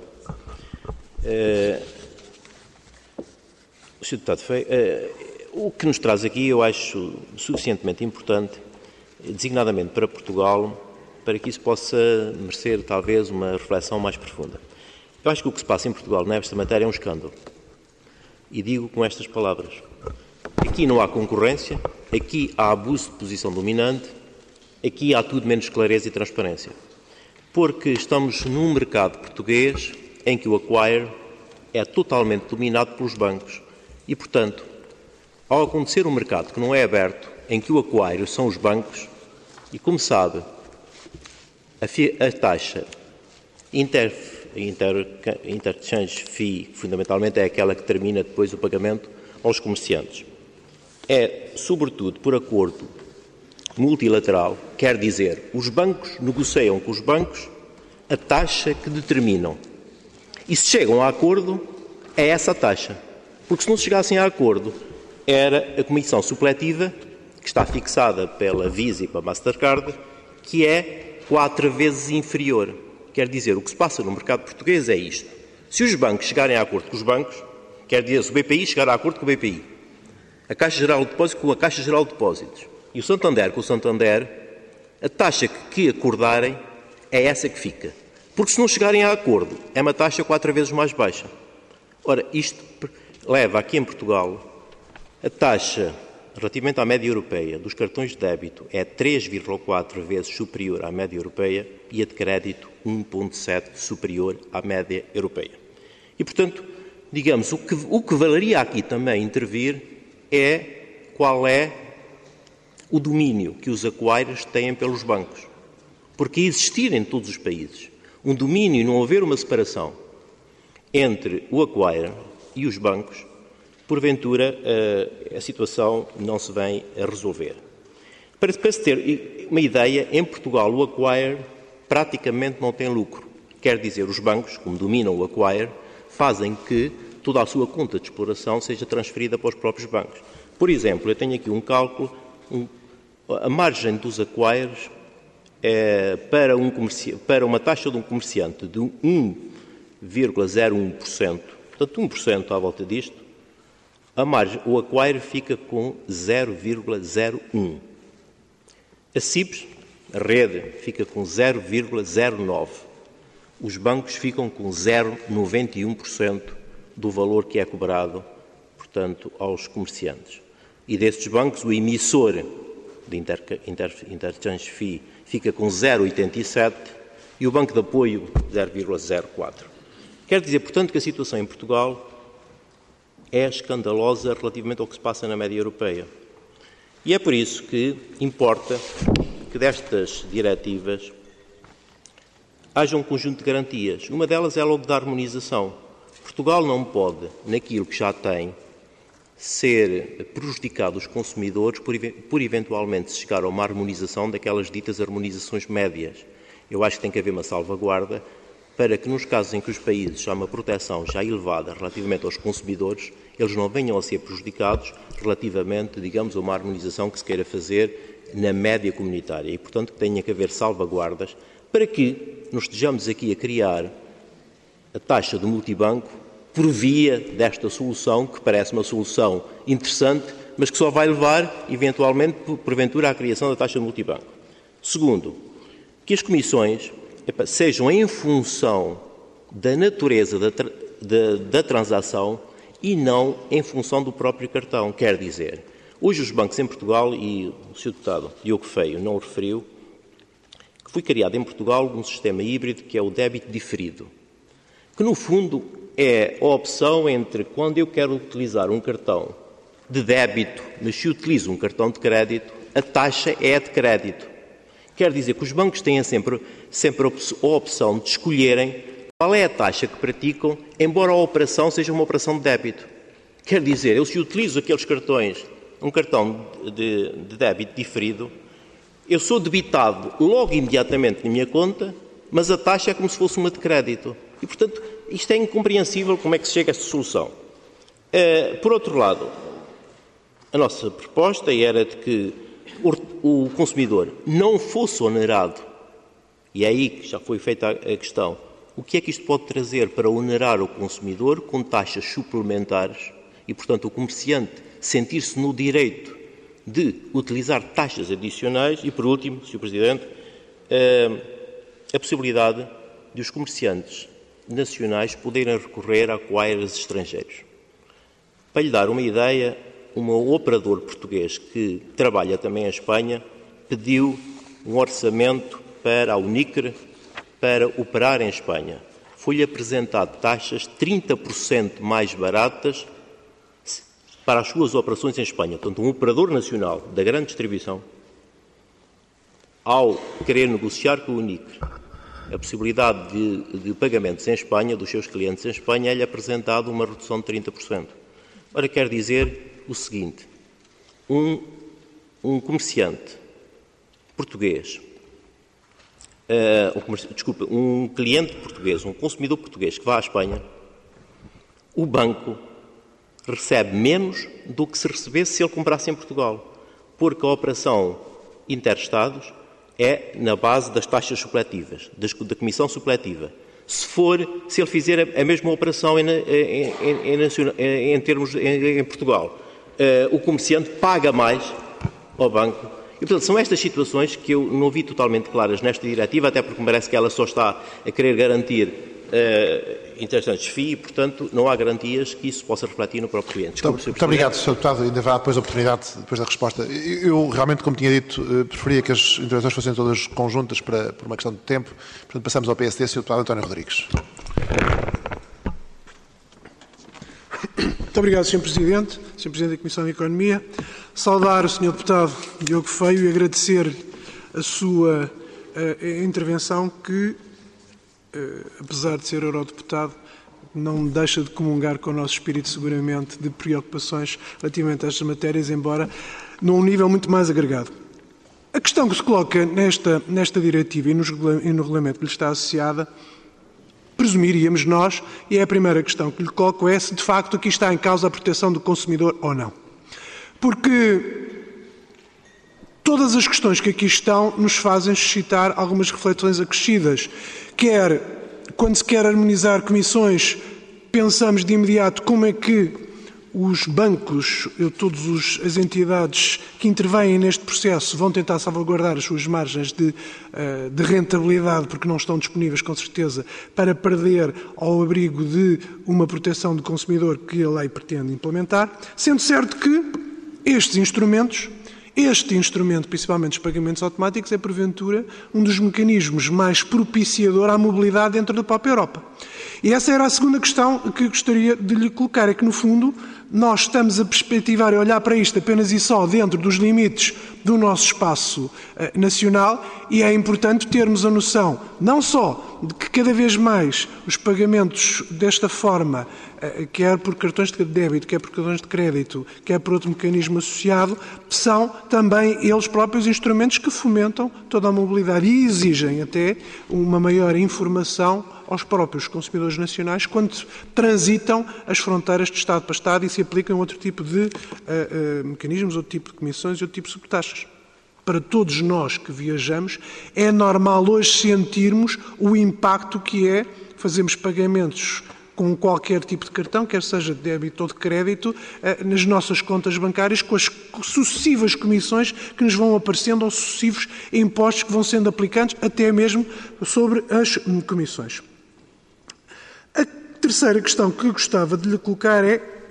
S4: O Sr. Deputado Feio, o que nos traz aqui eu acho suficientemente importante, designadamente para Portugal, para que isso possa merecer talvez uma reflexão mais profunda. Eu acho que o que se passa em Portugal nesta matéria é um escândalo. E digo com estas palavras. Aqui não há concorrência, aqui há abuso de posição dominante, aqui há tudo menos clareza e transparência. Porque estamos num mercado português em que o acquire é totalmente dominado pelos bancos. E, portanto, ao acontecer um mercado que não é aberto, em que o acquire são os bancos, e como sabe, a taxa interchange fee, fundamentalmente é aquela que termina depois o pagamento aos comerciantes, é, sobretudo, por acordo multilateral, quer dizer, os bancos negociam com os bancos a taxa que determinam. E se chegam a acordo, é essa a taxa. Porque se não chegassem a acordo, era a comissão supletiva, que está fixada pela Visa e pela Mastercard, que é 4 vezes inferior. Quer dizer, o que se passa no mercado português é isto. Se os bancos chegarem a acordo com os bancos, quer dizer, se o BPI chegar a acordo com o BPI, a Caixa Geral de Depósitos com a Caixa Geral de Depósitos e o Santander com o Santander, a taxa que acordarem é essa que fica. Porque se não chegarem a acordo, é uma taxa 4 vezes mais baixa. Ora, isto leva aqui em Portugal a taxa, relativamente à média europeia, dos cartões de débito é 3,4 vezes superior à média europeia e a de crédito 1,7 superior à média europeia. E, portanto, digamos, o que valeria aqui também intervir é qual é o domínio que os acquirers têm pelos bancos. Porque existir em todos os países um domínio e não haver uma separação entre o acquirer e os bancos, porventura a situação não se vem a resolver. Para se ter uma ideia, em Portugal o acquirer praticamente não tem lucro. Quer dizer, os bancos, como dominam o acquirer, fazem que toda a sua conta de exploração seja transferida para os próprios bancos. Por exemplo, eu tenho aqui um cálculo, a margem dos acquirers para uma taxa de um comerciante de 1,01%, portanto 1% à volta disto, o acquire fica com 0,01%. A CIBS, a rede, fica com 0,09%. Os bancos ficam com 0,91% do valor que é cobrado, portanto, aos comerciantes. E destes bancos, o emissor de interchange fee fica com 0,87% e o banco de apoio 0,04%. Quer dizer, portanto, que a situação em Portugal é escandalosa relativamente ao que se passa na média europeia. E é por isso que importa que destas diretivas haja um conjunto de garantias. Uma delas é logo da harmonização. Portugal não pode, naquilo que já tem, ser prejudicado os consumidores por eventualmente se chegar a uma harmonização daquelas ditas harmonizações médias. Eu acho que tem que haver uma salvaguarda para que, nos casos em que os países há uma proteção já elevada relativamente aos consumidores, eles não venham a ser prejudicados relativamente, digamos, a uma harmonização que se queira fazer na média comunitária. E, portanto, que tenha que haver salvaguardas para que não estejamos aqui a criar a taxa do multibanco por via desta solução, que parece uma solução interessante, mas que só vai levar, eventualmente, porventura, à criação da taxa do multibanco. Segundo, que as comissões sejam em função da natureza da transação e não em função do próprio cartão. Quer dizer, hoje os bancos em Portugal, e o Sr. Deputado Diogo Feio não o referiu, que foi criado em Portugal um sistema híbrido que é o débito diferido, que no fundo é a opção entre quando eu quero utilizar um cartão de débito, mas se utilizo um cartão de crédito, a taxa é de crédito. Quer dizer que os bancos têm sempre a opção de escolherem qual é a taxa que praticam, embora a operação seja uma operação de débito. Quer dizer, eu se utilizo aqueles cartões, um cartão de débito diferido, eu sou debitado logo imediatamente na minha conta, mas a taxa é como se fosse uma de crédito. E, portanto, isto é incompreensível como é que se chega a esta solução. Por outro lado, a nossa proposta era de que o consumidor não fosse onerado, e é aí que já foi feita a questão, o que é que isto pode trazer para onerar o consumidor com taxas suplementares e, portanto, o comerciante sentir-se no direito de utilizar taxas adicionais e, por último, Sr. Presidente, a possibilidade de os comerciantes nacionais poderem recorrer a acquirers estrangeiros. Para lhe dar uma ideia, um operador português que trabalha também em Espanha pediu um orçamento para a Unicre para operar em Espanha. Foi-lhe apresentado taxas 30% mais baratas para as suas operações em Espanha. Portanto, um operador nacional da grande distribuição, ao querer negociar com a Unicre a possibilidade de pagamentos em Espanha, dos seus clientes em Espanha, é-lhe apresentado uma redução de 30%. Ora, quer dizer o seguinte, um comerciante português, um cliente português, um consumidor português que vá à Espanha, o banco recebe menos do que se recebesse se ele comprasse em Portugal, porque a operação interestados é na base das taxas supletivas, da comissão supletiva. Se ele fizer a mesma operação em Portugal, o comerciante paga mais ao banco. E, portanto, são estas situações que eu não vi totalmente claras nesta diretiva, até porque me parece que ela só está a querer garantir interessantes FII e, portanto, não há garantias que isso possa refletir no próprio cliente. Desculpe,
S1: muito obrigado, Sr. Deputado. Ainda haverá depois a oportunidade, depois da resposta. Eu realmente, como tinha dito, preferia que as intervenções fossem todas conjuntas por uma questão de tempo. Portanto, passamos ao PSD, Sr. Deputado António Rodrigues.
S5: Muito obrigado, Sr. Presidente, Sr. Presidente da Comissão de Economia. Saudar o Sr. Deputado Diogo Feio e agradecer a sua intervenção que, apesar de ser eurodeputado, não deixa de comungar com o nosso espírito, seguramente, de preocupações relativamente a estas matérias, embora num nível muito mais agregado. A questão que se coloca nesta diretiva e no regulamento que lhe está associada, presumiríamos nós, e é a primeira questão que lhe coloco, é se de facto aqui está em causa a proteção do consumidor ou não. Porque todas as questões que aqui estão nos fazem suscitar algumas reflexões acrescidas. Quer, quando se quer harmonizar comissões, pensamos de imediato como é que os bancos, todas as entidades que intervêm neste processo vão tentar salvaguardar as suas margens de rentabilidade, porque não estão disponíveis, com certeza, para perder ao abrigo de uma proteção do consumidor que a lei pretende implementar, sendo certo que este instrumento, principalmente os pagamentos automáticos, é, porventura, um dos mecanismos mais propiciador à mobilidade dentro da própria Europa. E essa era a segunda questão que gostaria de lhe colocar, é que, no fundo, nós estamos a perspectivar e olhar para isto apenas e só dentro dos limites do nosso espaço nacional, e é importante termos a noção, não só de que cada vez mais os pagamentos desta forma, quer por cartões de débito, quer por cartões de crédito, quer por outro mecanismo associado, são também eles próprios instrumentos que fomentam toda a mobilidade e exigem até uma maior informação aos próprios consumidores nacionais quando transitam as fronteiras de Estado para Estado e se aplicam outro tipo de mecanismos, outro tipo de comissões e outro tipo de subtaxas. Para todos nós que viajamos, é normal hoje sentirmos o impacto que é fazermos pagamentos com qualquer tipo de cartão, quer seja de débito ou de crédito, nas nossas contas bancárias, com as sucessivas comissões que nos vão aparecendo ou sucessivos impostos que vão sendo aplicados, até mesmo sobre as comissões. A terceira questão que eu gostava de lhe colocar é,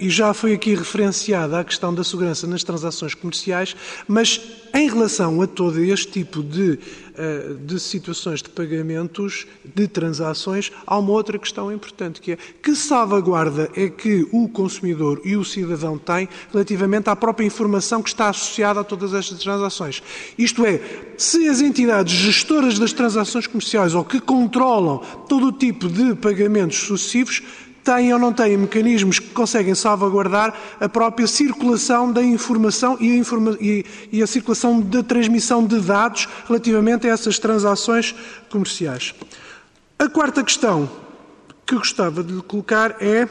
S5: e já foi aqui referenciada a questão da segurança nas transações comerciais, mas em relação a todo este tipo de situações de pagamentos, de transações, há uma outra questão importante, que é que salvaguarda é que o consumidor e o cidadão têm relativamente à própria informação que está associada a todas estas transações. Isto é, se as entidades gestoras das transações comerciais ou que controlam todo o tipo de pagamentos sucessivos têm ou não têm mecanismos que conseguem salvaguardar a própria circulação da informação e a circulação da transmissão de dados relativamente a essas transações comerciais. A quarta questão que gostava de lhe colocar é,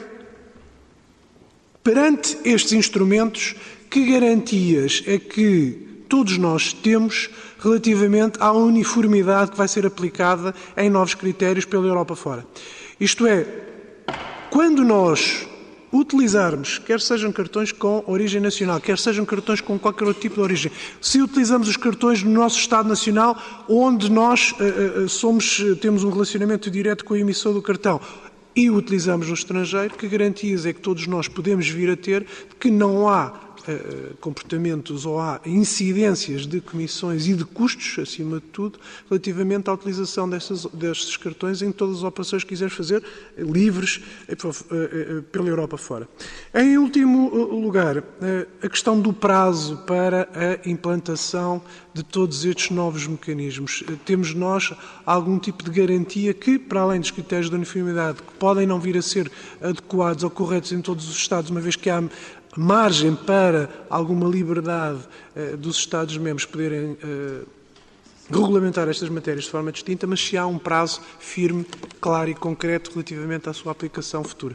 S5: perante estes instrumentos, que garantias é que todos nós temos relativamente à uniformidade que vai ser aplicada em novos critérios pela Europa fora? Isto é, quando nós utilizarmos, quer sejam cartões com origem nacional, quer sejam cartões com qualquer outro tipo de origem, se utilizamos os cartões no nosso Estado Nacional, onde nós temos um relacionamento direto com o emissor do cartão, e o utilizamos no estrangeiro, que garantias é que todos nós podemos vir a ter de que não há comportamentos ou há incidências de comissões e de custos, acima de tudo, relativamente à utilização destes cartões em todas as operações que quiseres fazer, livres pela Europa fora. Em último lugar, a questão do prazo para a implantação de todos estes novos mecanismos. Temos nós algum tipo de garantia que, para além dos critérios de uniformidade, que podem não vir a ser adequados ou corretos em todos os Estados, uma vez que há margem para alguma liberdade dos Estados-membros poderem regulamentar estas matérias de forma distinta, mas se há um prazo firme, claro e concreto relativamente à sua aplicação futura.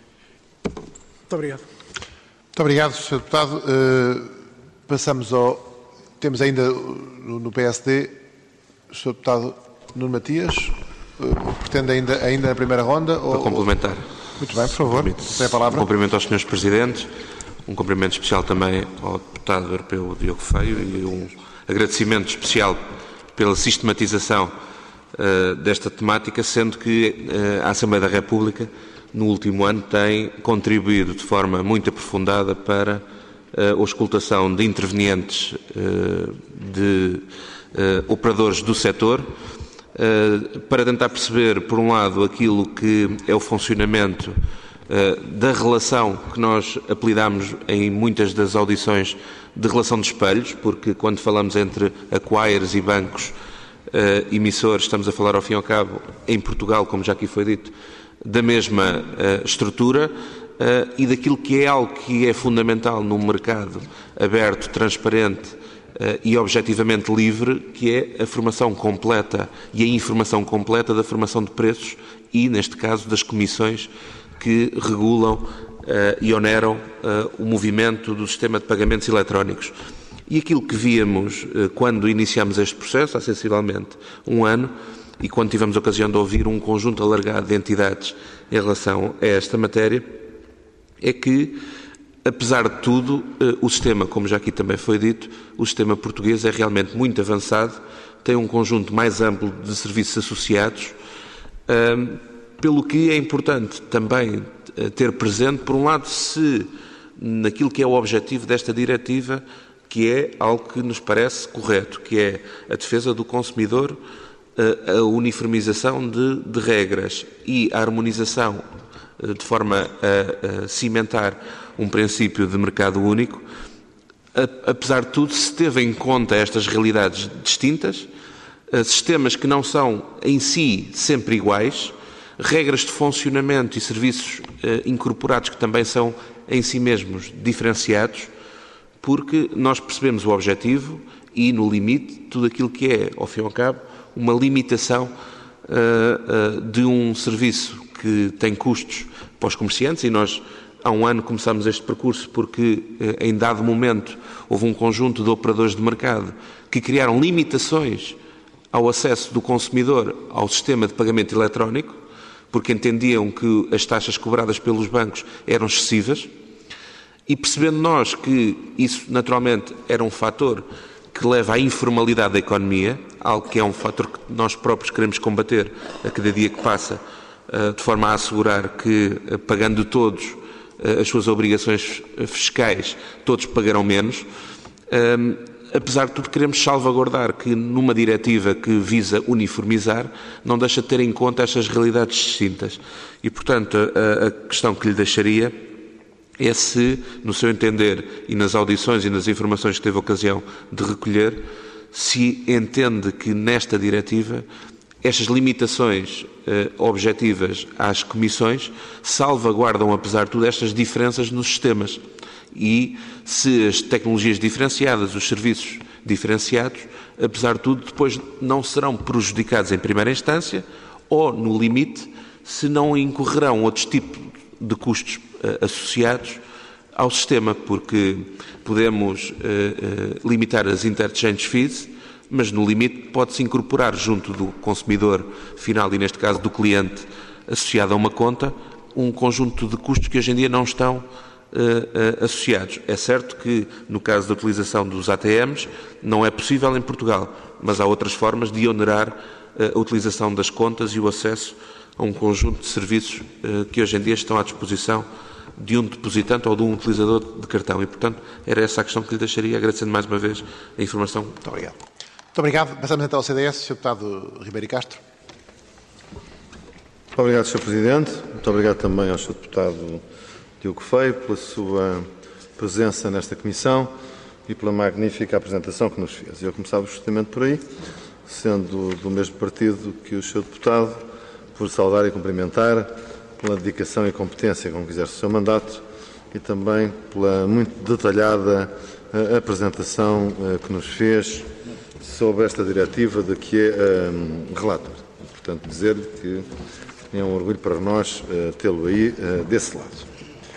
S5: Muito obrigado.
S1: Muito obrigado, Sr. Deputado. Passamos ao... Temos ainda no PSD o Sr. Deputado Nuno Matias. Pretende ainda na primeira ronda?
S6: Para complementar.
S1: Muito bem, por favor. Tem a palavra.
S6: Um cumprimento aos Srs. Presidentes, um cumprimento especial também ao Deputado Europeu Diogo Feio e um agradecimento especial pela sistematização desta temática, sendo que a Assembleia da República, no último ano, tem contribuído de forma muito aprofundada para a auscultação de intervenientes de operadores do setor, para tentar perceber, por um lado, aquilo que é o funcionamento da relação que nós apelidamos em muitas das audições de relação de espelhos, porque quando falamos entre acquirers e bancos emissores, estamos a falar, ao fim e ao cabo, em Portugal, como já aqui foi dito, da mesma estrutura e daquilo que é algo que é fundamental num mercado aberto, transparente e objetivamente livre, que é a formação completa e a informação completa da formação de preços e, neste caso, das comissões que regulam e oneram o movimento do sistema de pagamentos eletrónicos. E aquilo que víamos quando iniciamos este processo, há sensivelmente um ano, e quando tivemos a ocasião de ouvir um conjunto alargado de entidades em relação a esta matéria, é que, apesar de tudo, o sistema, como já aqui também foi dito, o sistema português é realmente muito avançado, tem um conjunto mais amplo de serviços associados, pelo que é importante também ter presente, por um lado, se naquilo que é o objetivo desta diretiva, que é algo que nos parece correto, que é a defesa do consumidor, a uniformização de regras e a harmonização de forma a cimentar um princípio de mercado único. Apesar de tudo, se teve em conta estas realidades distintas, sistemas que não são em si sempre iguais, regras de funcionamento e serviços incorporados que também são em si mesmos diferenciados, porque nós percebemos o objetivo e, no limite, tudo aquilo que é, ao fim e ao cabo, uma limitação de um serviço que tem custos para os comerciantes, e nós há um ano começámos este percurso porque em dado momento houve um conjunto de operadores de mercado que criaram limitações ao acesso do consumidor ao sistema de pagamento eletrónico, porque entendiam que as taxas cobradas pelos bancos eram excessivas, e percebendo nós que isso naturalmente era um fator que leva à informalidade da economia, algo que é um fator que nós próprios queremos combater a cada dia que passa, de forma a assegurar que, pagando todos, as suas obrigações fiscais, todos pagarão menos. Apesar de tudo, queremos salvaguardar que numa diretiva que visa uniformizar, não deixa de ter em conta estas realidades distintas. E, portanto, a questão que lhe deixaria é se, no seu entender, e nas audições e nas informações que teve ocasião de recolher, se entende que nesta diretiva estas limitações objetivas às comissões salvaguardam, apesar de tudo, estas diferenças nos sistemas. E se as tecnologias diferenciadas, os serviços diferenciados, apesar de tudo, depois não serão prejudicados em primeira instância ou, no limite, se não incorrerão outros tipos de custos associados ao sistema, porque podemos limitar as interchange fees, mas no limite pode-se incorporar junto do consumidor final e, neste caso, do cliente associado a uma conta, um conjunto de custos que hoje em dia não estão associados. É certo que, no caso da utilização dos ATMs, não é possível em Portugal, mas há outras formas de onerar a utilização das contas e o acesso a um conjunto de serviços que hoje em dia estão à disposição de um depositante ou de um utilizador de cartão. E, portanto, era essa a questão que lhe deixaria, agradecendo mais uma vez a informação.
S1: Muito obrigado. Muito obrigado. Passamos então ao CDS, Sr. Deputado Ribeiro e Castro.
S7: Muito obrigado, Sr. Presidente. Muito obrigado também ao Sr. Deputado Diogo Feio pela sua presença nesta Comissão e pela magnífica apresentação que nos fez. Eu começava justamente por aí, sendo do mesmo partido que o Sr. Deputado, por saudar e cumprimentar pela dedicação e competência com que exerce o seu mandato e também pela muito detalhada apresentação que nos fez sobre esta diretiva de que é relator. Portanto, dizer-lhe que é um orgulho para nós tê-lo aí desse lado.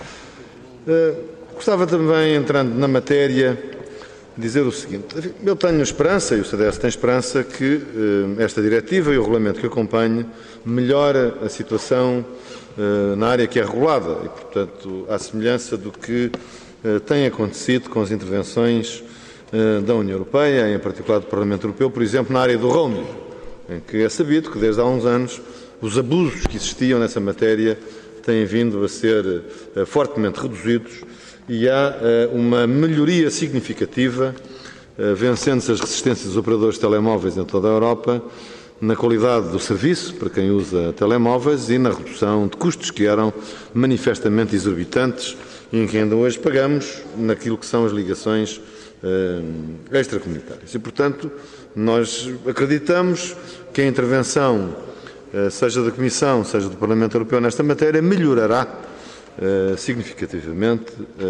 S7: Gostava também, entrando na matéria, de dizer o seguinte. Eu tenho esperança, e o CDS tem esperança, que esta diretiva e o regulamento que acompanha melhora a situação na área que é regulada e, portanto, à semelhança do que tem acontecido com as intervenções da União Europeia, em particular do Parlamento Europeu, por exemplo, na área do roaming, em que é sabido que desde há uns anos os abusos que existiam nessa matéria têm vindo a ser fortemente reduzidos e há uma melhoria significativa, vencendo-se as resistências dos operadores de telemóveis em toda a Europa, na qualidade do serviço para quem usa telemóveis e na redução de custos que eram manifestamente exorbitantes e em que ainda hoje pagamos naquilo que são as ligações extracomunitárias. E, portanto, nós acreditamos que a intervenção, seja da Comissão, seja do Parlamento Europeu nesta matéria, melhorará significativamente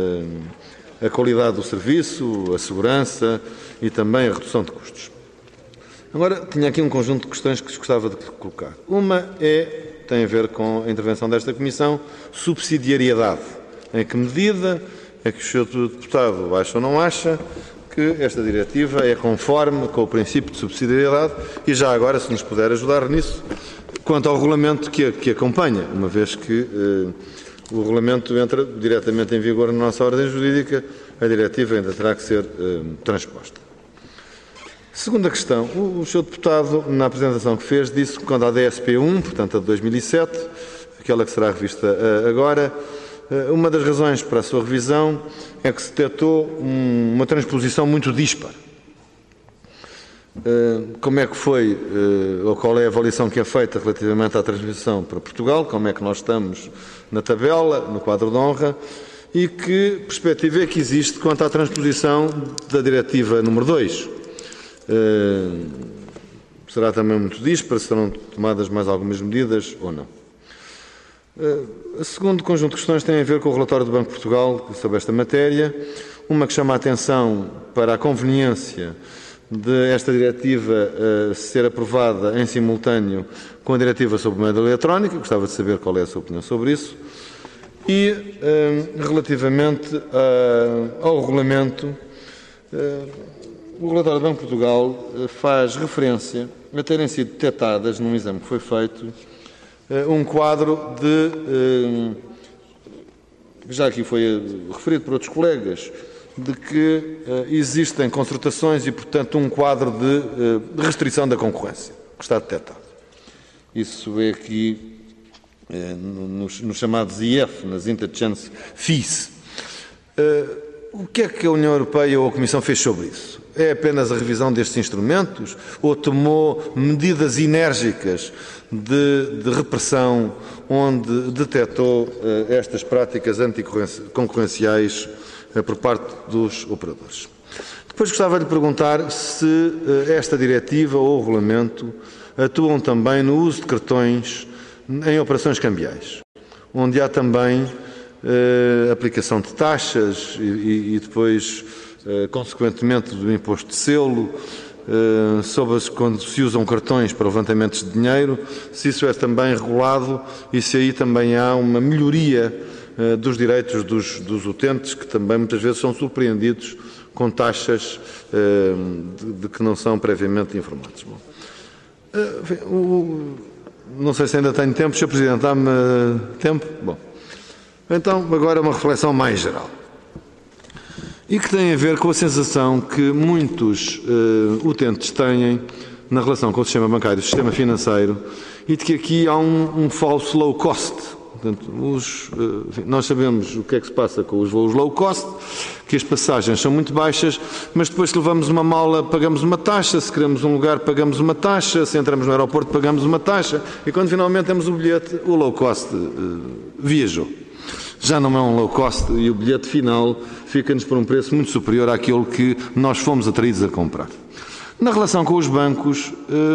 S7: a qualidade do serviço, a segurança e também a redução de custos. Agora, tinha aqui um conjunto de questões que gostava de colocar. Uma tem a ver com a intervenção desta Comissão, subsidiariedade. Em que medida é que o Sr. Deputado acha ou não acha que esta diretiva é conforme com o princípio de subsidiariedade e já agora, se nos puder ajudar nisso, quanto ao regulamento que acompanha, uma vez que o regulamento entra diretamente em vigor na nossa ordem jurídica, a diretiva ainda terá que ser transposta. Segunda questão, o Sr. Deputado, na apresentação que fez, disse que quando a DSP1, portanto a de 2007, aquela que será revista agora, uma das razões para a sua revisão é que se detectou uma transposição muito dispar. Como é que foi, ou qual é a avaliação que é feita relativamente à transposição para Portugal, como é que nós estamos na tabela, no quadro de honra, e que perspectiva é que existe quanto à transposição da diretiva número 2? Será também muito dispar, serão tomadas mais algumas medidas ou não? O segundo conjunto de questões tem a ver com o relatório do Banco de Portugal sobre esta matéria. Uma que chama a atenção para a conveniência de esta diretiva ser aprovada em simultâneo com a diretiva sobre moeda eletrónica. Gostava de saber qual é a sua opinião sobre isso. E, relativamente ao regulamento, o relatório do Banco de Portugal faz referência a terem sido detectadas, num exame que foi feito, um quadro de, já aqui foi referido por outros colegas, de que existem concertações e, portanto, um quadro de restrição da concorrência que está detectado. Isso é aqui nos chamados IF, nas Interchange Fees. O que é que a União Europeia ou a Comissão fez sobre isso? É apenas a revisão destes instrumentos ou tomou medidas enérgicas de repressão onde detectou estas práticas anticoncorrenciais por parte dos operadores? Depois gostava de lhe perguntar se esta diretiva ou o regulamento atuam também no uso de cartões em operações cambiais, onde há também aplicação de taxas e depois, consequentemente, do imposto de selo, quando se usam cartões para levantamentos de dinheiro, se isso é também regulado e se aí também há uma melhoria dos direitos dos utentes, que também muitas vezes são surpreendidos com taxas de que não são previamente informados. Bom, não sei se ainda tenho tempo, Sr. Presidente, dá-me tempo? Bom, então agora uma reflexão mais geral e que tem a ver com a sensação que muitos utentes têm na relação com o sistema bancário, o sistema financeiro, e de que aqui há um falso low cost. Portanto, nós sabemos o que é que se passa com os voos low cost, que as passagens são muito baixas, mas depois se levamos uma mala pagamos uma taxa, se queremos um lugar pagamos uma taxa, se entramos no aeroporto pagamos uma taxa, e quando finalmente temos o bilhete, o low cost viajou. Já não é um low cost e o bilhete final fica-nos por um preço muito superior àquele que nós fomos atraídos a comprar. Na relação com os bancos,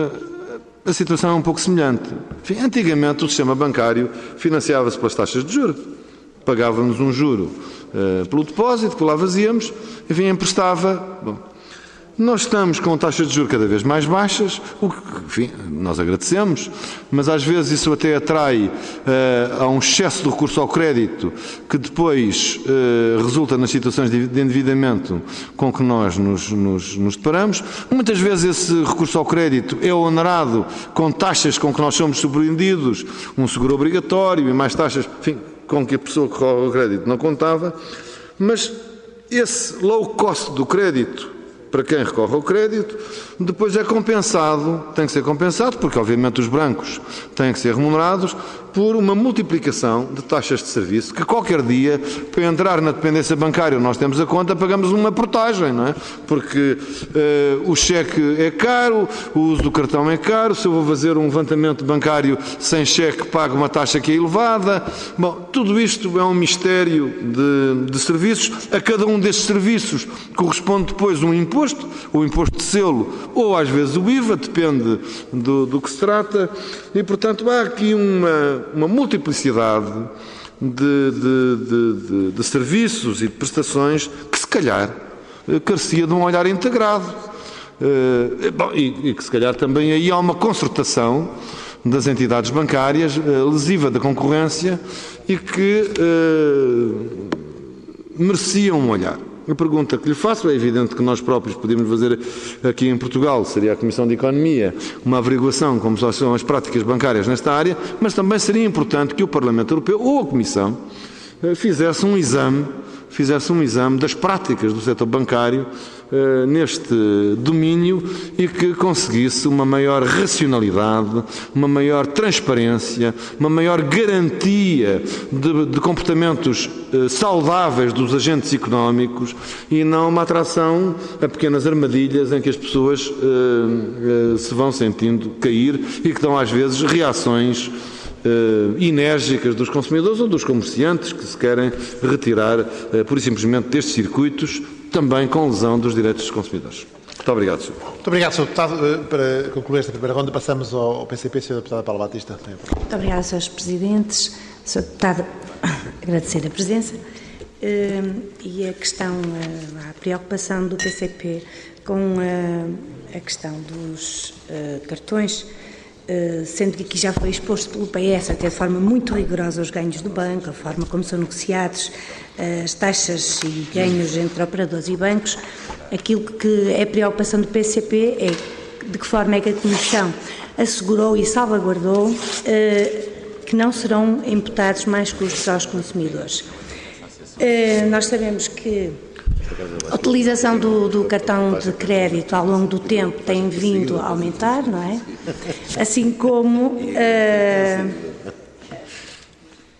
S7: a situação é um pouco semelhante. Enfim, antigamente o sistema bancário financiava-se pelas taxas de juros. Pagávamos um juro pelo depósito que lá fazíamos, enfim, emprestava. Bom, nós estamos com taxas de juros cada vez mais baixas, o que, enfim, nós agradecemos, mas às vezes isso até atrai a um excesso de recurso ao crédito que depois resulta nas situações de endividamento com que nós nos deparamos. Muitas vezes esse recurso ao crédito é onerado com taxas com que nós somos surpreendidos, um seguro obrigatório e mais taxas, enfim, com que a pessoa que recorre ao crédito não contava, mas esse low cost do crédito para quem recorre ao crédito, depois é compensado, tem que ser compensado, porque obviamente os bancos têm que ser remunerados por uma multiplicação de taxas de serviço, que qualquer dia, para entrar na dependência bancária, nós temos a conta, pagamos uma portagem, não é? Porque o cheque é caro, o uso do cartão é caro, se eu vou fazer um levantamento bancário sem cheque, pago uma taxa que é elevada. Bom, tudo isto é um mistério de serviços. A cada um destes serviços corresponde depois um imposto, o imposto de selo, ou às vezes o IVA, depende do que se trata, e portanto há aqui uma multiplicidade de serviços e de prestações que se calhar carecia de um olhar integrado. E que se calhar também aí há uma concertação das entidades bancárias lesiva da concorrência e que merecia um olhar. A pergunta que lhe faço, é evidente que nós próprios podemos fazer aqui em Portugal, seria a Comissão de Economia, uma averiguação como são as práticas bancárias nesta área, mas também seria importante que o Parlamento Europeu ou a Comissão fizesse um exame das práticas do setor bancário neste domínio e que conseguisse uma maior racionalidade, uma maior transparência, uma maior garantia de comportamentos saudáveis dos agentes económicos e não uma atração a pequenas armadilhas em que as pessoas se vão sentindo cair e que dão às vezes reações enérgicas dos consumidores ou dos comerciantes que se querem retirar pura e simplesmente destes circuitos, também com lesão dos direitos dos consumidores. Muito obrigado, Sr.
S1: Muito obrigado, Sr. Deputado. Para concluir esta primeira ronda, passamos ao PCP, Sra. Deputada Paula Batista.
S8: Muito obrigada, Srs. Presidentes. Sr. Deputado, agradecer a presença e a questão, a preocupação do PCP com a questão dos cartões, sendo que aqui já foi exposto pelo PS, até de forma muito rigorosa, os ganhos do banco, a forma como são negociados, as taxas e ganhos entre operadores e bancos. Aquilo que é preocupação do PCP é de que forma é que a Comissão assegurou e salvaguardou que não serão imputados mais custos aos consumidores. Nós sabemos que a utilização do cartão de crédito ao longo do tempo tem vindo a aumentar, não é? Assim como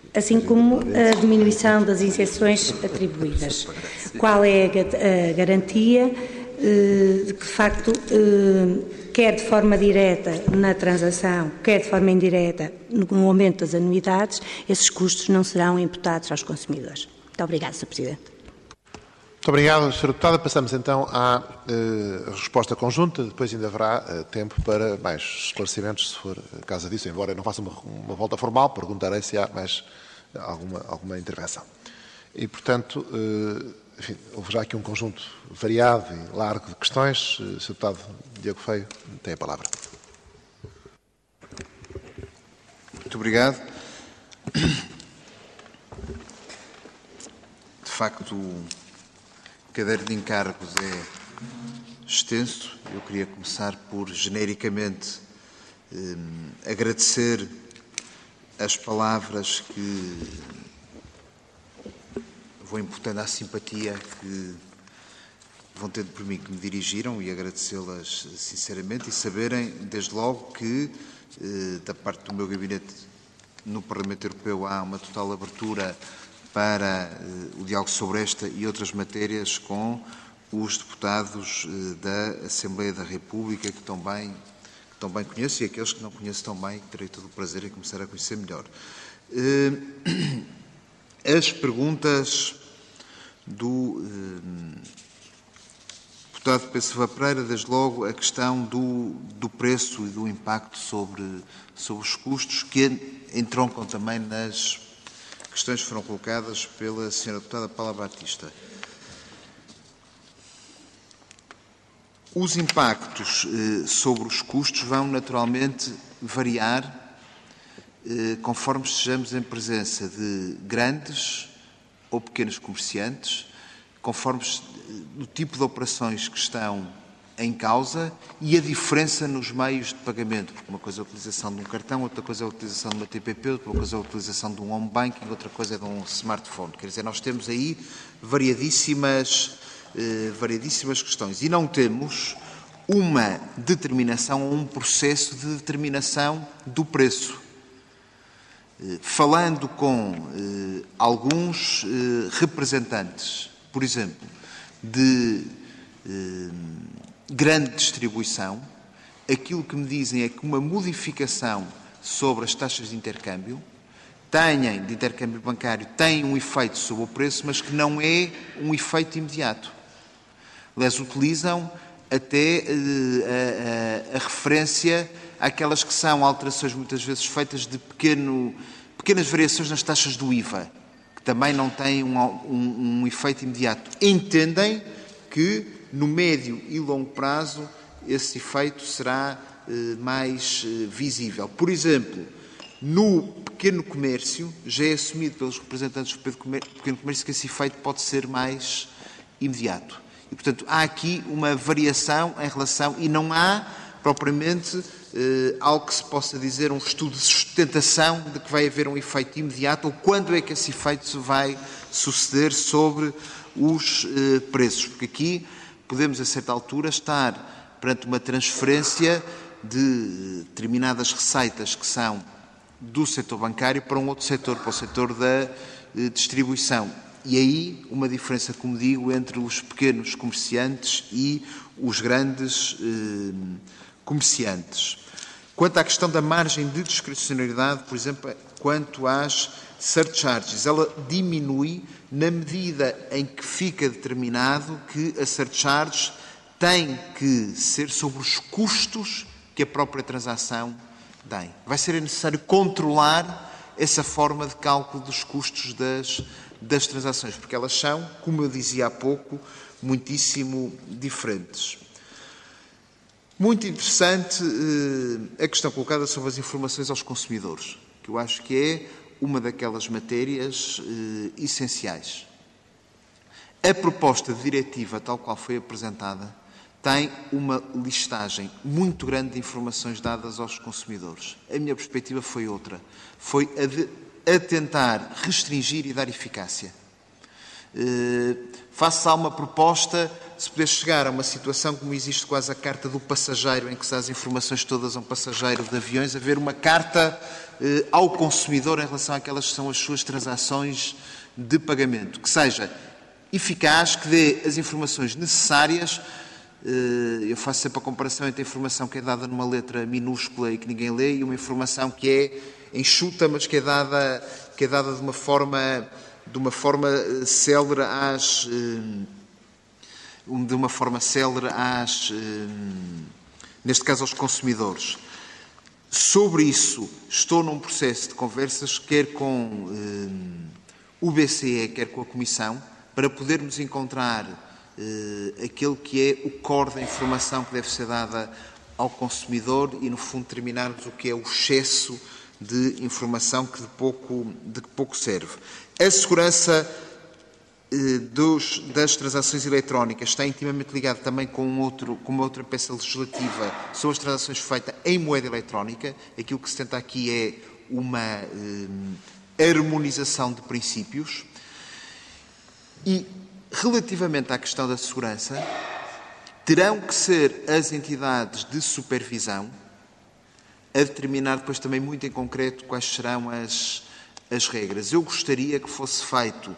S8: assim como a diminuição das isenções atribuídas. Qual é a garantia de que, de facto, quer de forma direta na transação, quer de forma indireta no aumento das anuidades, esses custos não serão imputados aos consumidores? Muito obrigada, Sr. Presidente.
S1: Muito obrigado, Sra. Deputada. Passamos então à resposta conjunta. Depois ainda haverá tempo para mais esclarecimentos, se for caso disso. Embora eu não faça uma volta formal, perguntarei se há mais alguma intervenção. E, portanto, enfim, houve já aqui um conjunto variado e largo de questões. Sr. Deputado Diogo Feio tem a palavra.
S2: Muito obrigado. De facto, o caderno de encargos é extenso. Eu queria começar por, genericamente, agradecer as palavras que vou imputando à simpatia que vão tendo por mim, que me dirigiram, e agradecê-las sinceramente, e saberem, desde logo, que da parte do meu gabinete no Parlamento Europeu há uma total abertura para o diálogo sobre esta e outras matérias com os deputados da Assembleia da República, que tão bem conheço, e aqueles que não conheço tão bem, que terei todo o prazer em começar a conhecer melhor. As perguntas do deputado Pedro Silva Pereira, desde logo, a questão do preço e do impacto sobre os custos, que entroncam também nas questões que foram colocadas pela Sra. Deputada Paula Batista. Os impactos sobre os custos vão naturalmente variar conforme estejamos em presença de grandes ou pequenos comerciantes, conforme o tipo de operações que estão em causa e a diferença nos meios de pagamento, porque uma coisa é a utilização de um cartão, outra coisa é a utilização de uma TPP, outra coisa é a utilização de um home banking, outra coisa é de um smartphone. Quer dizer, nós temos aí variadíssimas questões e não temos uma determinação ou um processo de determinação do preço. Falando com alguns representantes, por exemplo, de grande distribuição, aquilo que me dizem é que uma modificação sobre as taxas de intercâmbio bancário tem um efeito sobre o preço, mas que não é um efeito imediato. Aliás, utilizam até a referência àquelas que são alterações muitas vezes feitas de pequenas variações nas taxas do IVA, que também não têm um efeito imediato. Entendem que no médio e longo prazo esse efeito será mais visível. Por exemplo, no pequeno comércio, já é assumido pelos representantes do pequeno comércio que esse efeito pode ser mais imediato. E, portanto, há aqui uma variação em relação, e não há propriamente algo que se possa dizer, um estudo de sustentação de que vai haver um efeito imediato ou quando é que esse efeito vai suceder sobre os preços. Porque aqui podemos, a certa altura, estar perante uma transferência de determinadas receitas que são do setor bancário para um outro setor, para o setor da distribuição. E aí uma diferença, como digo, entre os pequenos comerciantes e os grandes comerciantes. Quanto à questão da margem de discricionariedade, por exemplo, quanto às surcharges, ela diminui na medida em que fica determinado que a surcharge tem que ser sobre os custos que a própria transação tem. Vai ser necessário controlar essa forma de cálculo dos custos das transações, porque elas são, como eu dizia há pouco, muitíssimo diferentes. Muito interessante a questão colocada sobre as informações aos consumidores, que eu acho que é uma daquelas matérias essenciais. A proposta de diretiva, tal qual foi apresentada, tem uma listagem muito grande de informações dadas aos consumidores. A minha perspectiva foi outra. Foi a tentar restringir e dar eficácia. Face a uma proposta se poder chegar a uma situação como existe quase a carta do passageiro, em que se dá as informações todas a um passageiro de aviões, haver uma carta ao consumidor em relação àquelas que são as suas transações de pagamento, que seja eficaz, que dê as informações necessárias. Eu faço sempre a comparação entre a informação que é dada numa letra minúscula e que ninguém lê e uma informação que é enxuta, mas que é dada de uma forma célere neste caso aos consumidores. Sobre isso, estou num processo de conversas, quer com o BCE, quer com a Comissão, para podermos encontrar aquele que é o core da informação que deve ser dada ao consumidor e, no fundo, terminarmos o que é o excesso de informação que de pouco serve. A segurança das transações eletrónicas está intimamente ligada também com uma outra peça legislativa sobre as transações feitas em moeda eletrónica. Aquilo que se tenta aqui é uma harmonização de princípios. E, relativamente à questão da segurança, terão que ser as entidades de supervisão a determinar depois também muito em concreto quais serão as regras. Eu gostaria que fosse feito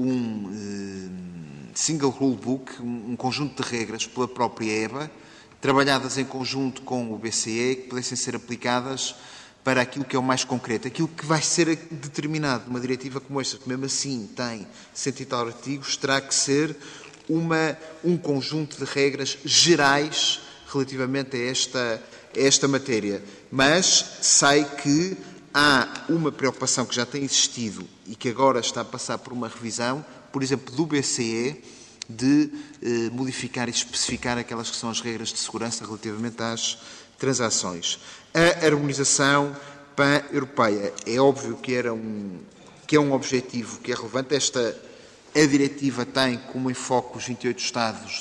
S2: um single rule book, um conjunto de regras pela própria EBA, trabalhadas em conjunto com o BCE, que pudessem ser aplicadas para aquilo que é o mais concreto. Aquilo que vai ser determinado numa diretiva como esta, que mesmo assim tem 100 e tal artigos, terá que ser um conjunto de regras gerais relativamente a esta matéria. Mas sei que há uma preocupação que já tem existido e que agora está a passar por uma revisão, por exemplo, do BCE, de modificar e especificar aquelas que são as regras de segurança relativamente às transações. A harmonização pan-europeia. É óbvio que é um objetivo que é relevante. A diretiva tem como enfoque os 28 Estados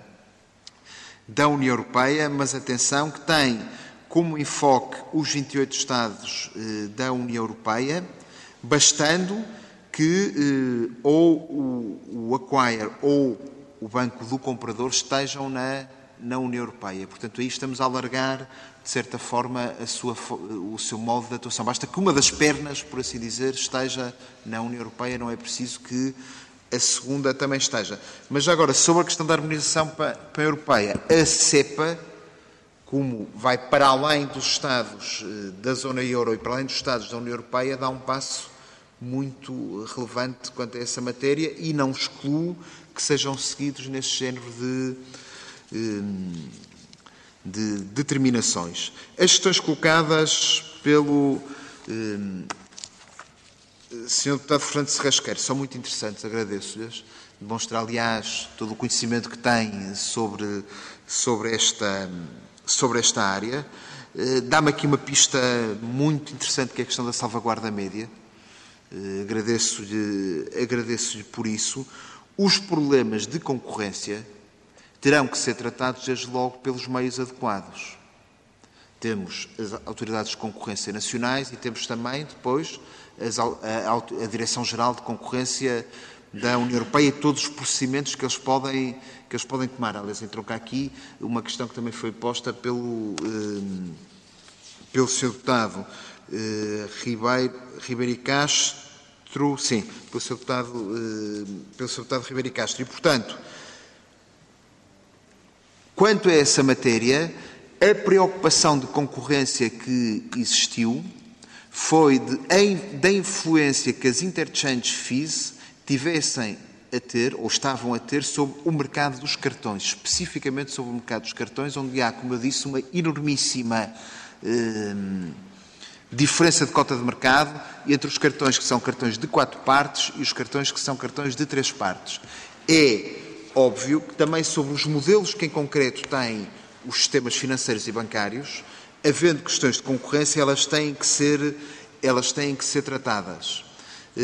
S2: da União Europeia, mas atenção que tem como enfoque os 28 Estados da União Europeia, bastando que ou o acquire ou o banco do comprador estejam na União Europeia. Portanto, aí estamos a alargar, de certa forma, o seu modo de atuação. Basta que uma das pernas, por assim dizer, esteja na União Europeia, não é preciso que a segunda também esteja. Mas já agora, sobre a questão da harmonização pan-europeia, a CEPA, como vai para além dos Estados da zona euro e para além dos Estados da União Europeia, dá um passo muito relevante quanto a essa matéria e não exclui que sejam seguidos nesse género de determinações. As questões colocadas pelo Sr. Deputado Fernando Serrasqueiro são muito interessantes, agradeço-lhes. Demonstra, aliás, todo o conhecimento que tem sobre esta área. Dá-me aqui uma pista muito interessante, que é a questão da salvaguarda média. Agradeço-lhe por isso. Os problemas de concorrência terão que ser tratados desde logo pelos meios adequados. Temos as autoridades de concorrência nacionais e temos também, depois, a Direção-Geral de Concorrência da União Europeia e todos os procedimentos que eles podem tomar. Aliás, entrou cá aqui uma questão que também foi posta pelo Sr. Deputado Ribeiro Castro, sim, pelo Sr. Deputado Ribeiro Castro. E, portanto, quanto a essa matéria, a preocupação de concorrência que existiu foi da influência que as interchange fees tivessem a ter, ou estavam a ter, sobre o mercado dos cartões, especificamente sobre o mercado dos cartões, onde há, como eu disse, uma enormíssima diferença de cota de mercado entre os cartões que são cartões de 4 partes e os cartões que são cartões de 3 partes. É óbvio que também sobre os modelos que em concreto têm os sistemas financeiros e bancários, havendo questões de concorrência, elas têm que ser tratadas.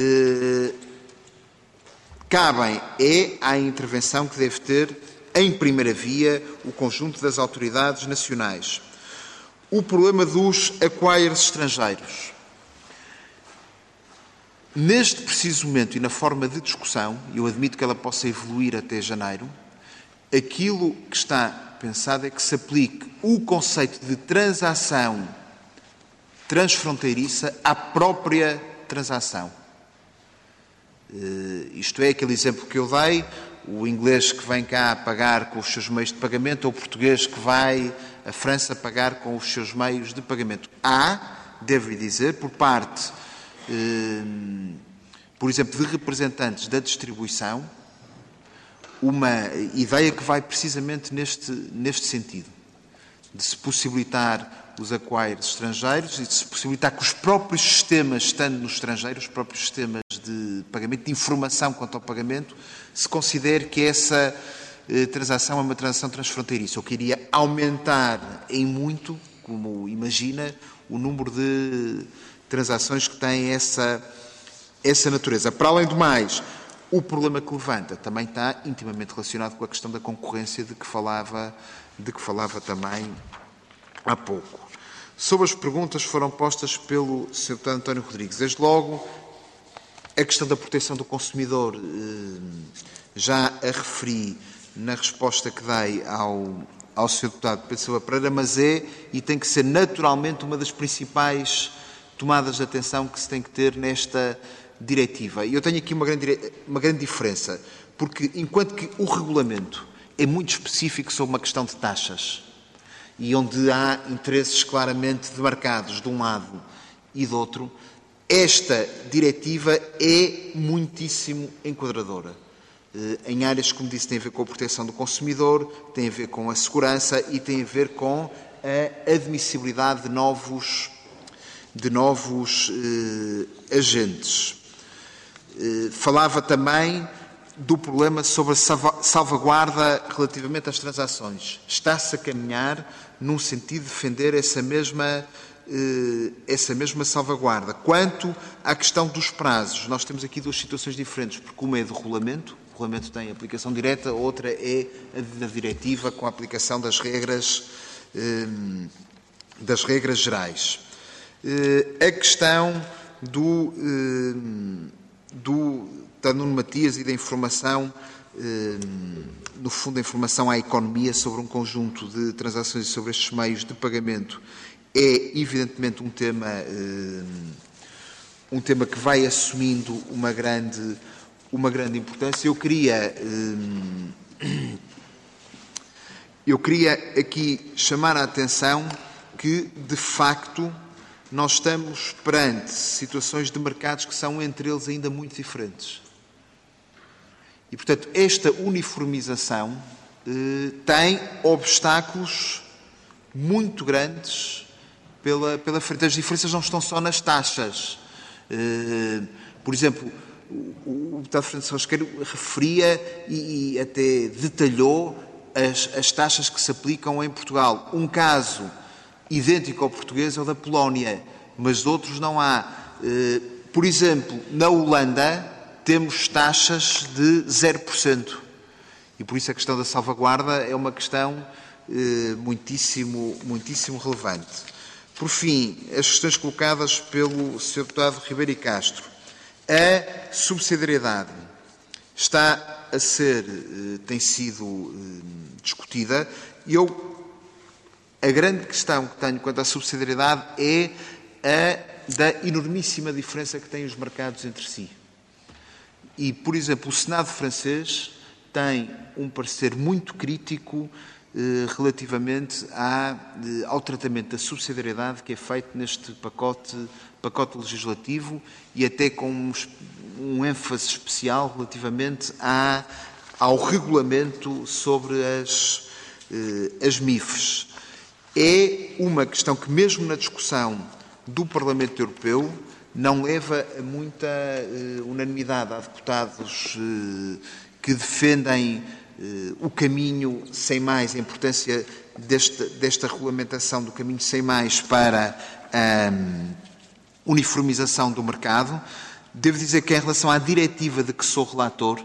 S2: Cabem à intervenção que deve ter, em primeira via, o conjunto das autoridades nacionais. O problema dos acquirers estrangeiros. Neste preciso momento e na forma de discussão, eu admito que ela possa evoluir até janeiro, aquilo que está pensado é que se aplique o conceito de transação transfronteiriça à própria transação. Isto é, aquele exemplo que eu dei, o inglês que vem cá pagar com os seus meios de pagamento ou o português que vai à França pagar com os seus meios de pagamento. Há, devo dizer, por parte, por exemplo, de representantes da distribuição, uma ideia que vai precisamente neste sentido, de se possibilitar os acquirers estrangeiros e de se possibilitar que os próprios sistemas, estando no estrangeiro, os próprios sistemas de pagamento, de informação quanto ao pagamento, se considere que essa transação é uma transação transfronteiriça, ou que iria aumentar em muito, como imagina, o número de transações que têm essa natureza. Para além do mais, o problema que levanta também está intimamente relacionado com a questão da concorrência de que falava também há pouco. Sobre as perguntas que foram postas pelo Sr. Deputado António Rodrigues, desde logo a questão da proteção do consumidor já a referi na resposta que dei ao Sr. Deputado Pedro Silva Pereira, mas é e tem que ser naturalmente uma das principais tomadas de atenção que se tem que ter nesta diretiva. E eu tenho aqui uma grande diferença, porque enquanto que o regulamento é muito específico sobre uma questão de taxas e onde há interesses claramente demarcados de um lado e do outro, esta diretiva é muitíssimo enquadradora. Em áreas, como disse, tem a ver com a proteção do consumidor, tem a ver com a segurança e tem a ver com a admissibilidade de novos agentes. Falava também do problema sobre a salvaguarda relativamente às transações. Está-se a caminhar num sentido de defender essa mesma salvaguarda. Quanto à questão dos prazos, nós temos aqui duas situações diferentes, porque uma é do regulamento, o regulamento tem aplicação direta, outra é a da diretiva com a aplicação das regras gerais. A questão da Nuno Matias e da informação, no fundo, a informação à economia sobre um conjunto de transações e sobre estes meios de pagamento é, evidentemente, um tema que vai assumindo uma grande importância. Eu queria aqui chamar a atenção que, de facto, nós estamos perante situações de mercados que são entre eles ainda muito diferentes. E, portanto, esta uniformização tem obstáculos muito grandes pela frente. As diferenças não estão só nas taxas. Por exemplo, o deputado Francisco Rasqueiro referia e até detalhou as taxas que se aplicam em Portugal. Um caso idêntico ao português é o da Polónia, mas outros não há. Por exemplo, na Holanda temos taxas de 0%. E por isso a questão da salvaguarda é uma questão muitíssimo relevante. Por fim, as questões colocadas pelo Sr. Deputado Ribeiro e Castro. A subsidiariedade tem sido discutida. A grande questão que tenho quanto à subsidiariedade é a da enormíssima diferença que têm os mercados entre si. E, por exemplo, o Senado francês tem um parecer muito crítico relativamente ao tratamento da subsidiariedade que é feito neste pacote legislativo e até com um ênfase especial relativamente ao regulamento sobre as MIFs. É uma questão que, mesmo na discussão do Parlamento Europeu, não leva a muita unanimidade. Há deputados que defendem o caminho sem mais, a importância desta regulamentação do caminho sem mais para a uniformização do mercado. Devo dizer que, em relação à diretiva de que sou relator,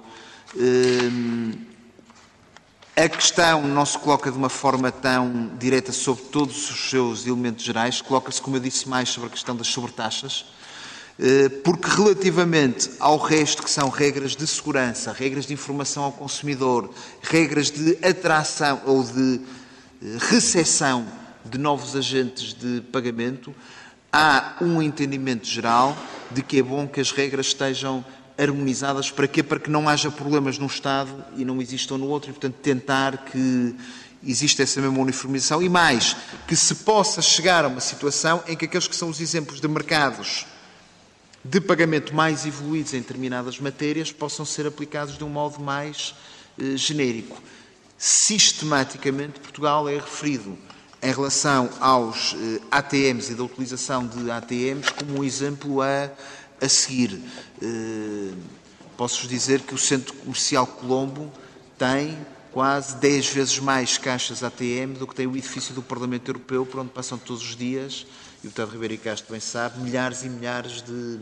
S2: a questão não se coloca de uma forma tão direta sobre todos os seus elementos gerais, coloca-se, como eu disse, mais sobre a questão das sobretaxas. Porque relativamente ao resto, que são regras de segurança, regras de informação ao consumidor, regras de atração ou de recepção de novos agentes de pagamento, há um entendimento geral de que é bom que as regras estejam harmonizadas. Para quê? Para que não haja problemas num Estado e não existam no outro, e, portanto, tentar que exista essa mesma uniformização e, mais, que se possa chegar a uma situação em que aqueles que são os exemplos de mercados de pagamento mais evoluídos em determinadas matérias possam ser aplicados de um modo mais genérico. Sistematicamente, Portugal é referido em relação aos ATMs e da utilização de ATMs como um exemplo a seguir. Posso-vos dizer que o Centro Comercial Colombo tem quase 10 vezes mais caixas ATM do que tem o edifício do Parlamento Europeu, por onde passam todos os dias, e o deputado Ribeiro Castro bem sabe, milhares e milhares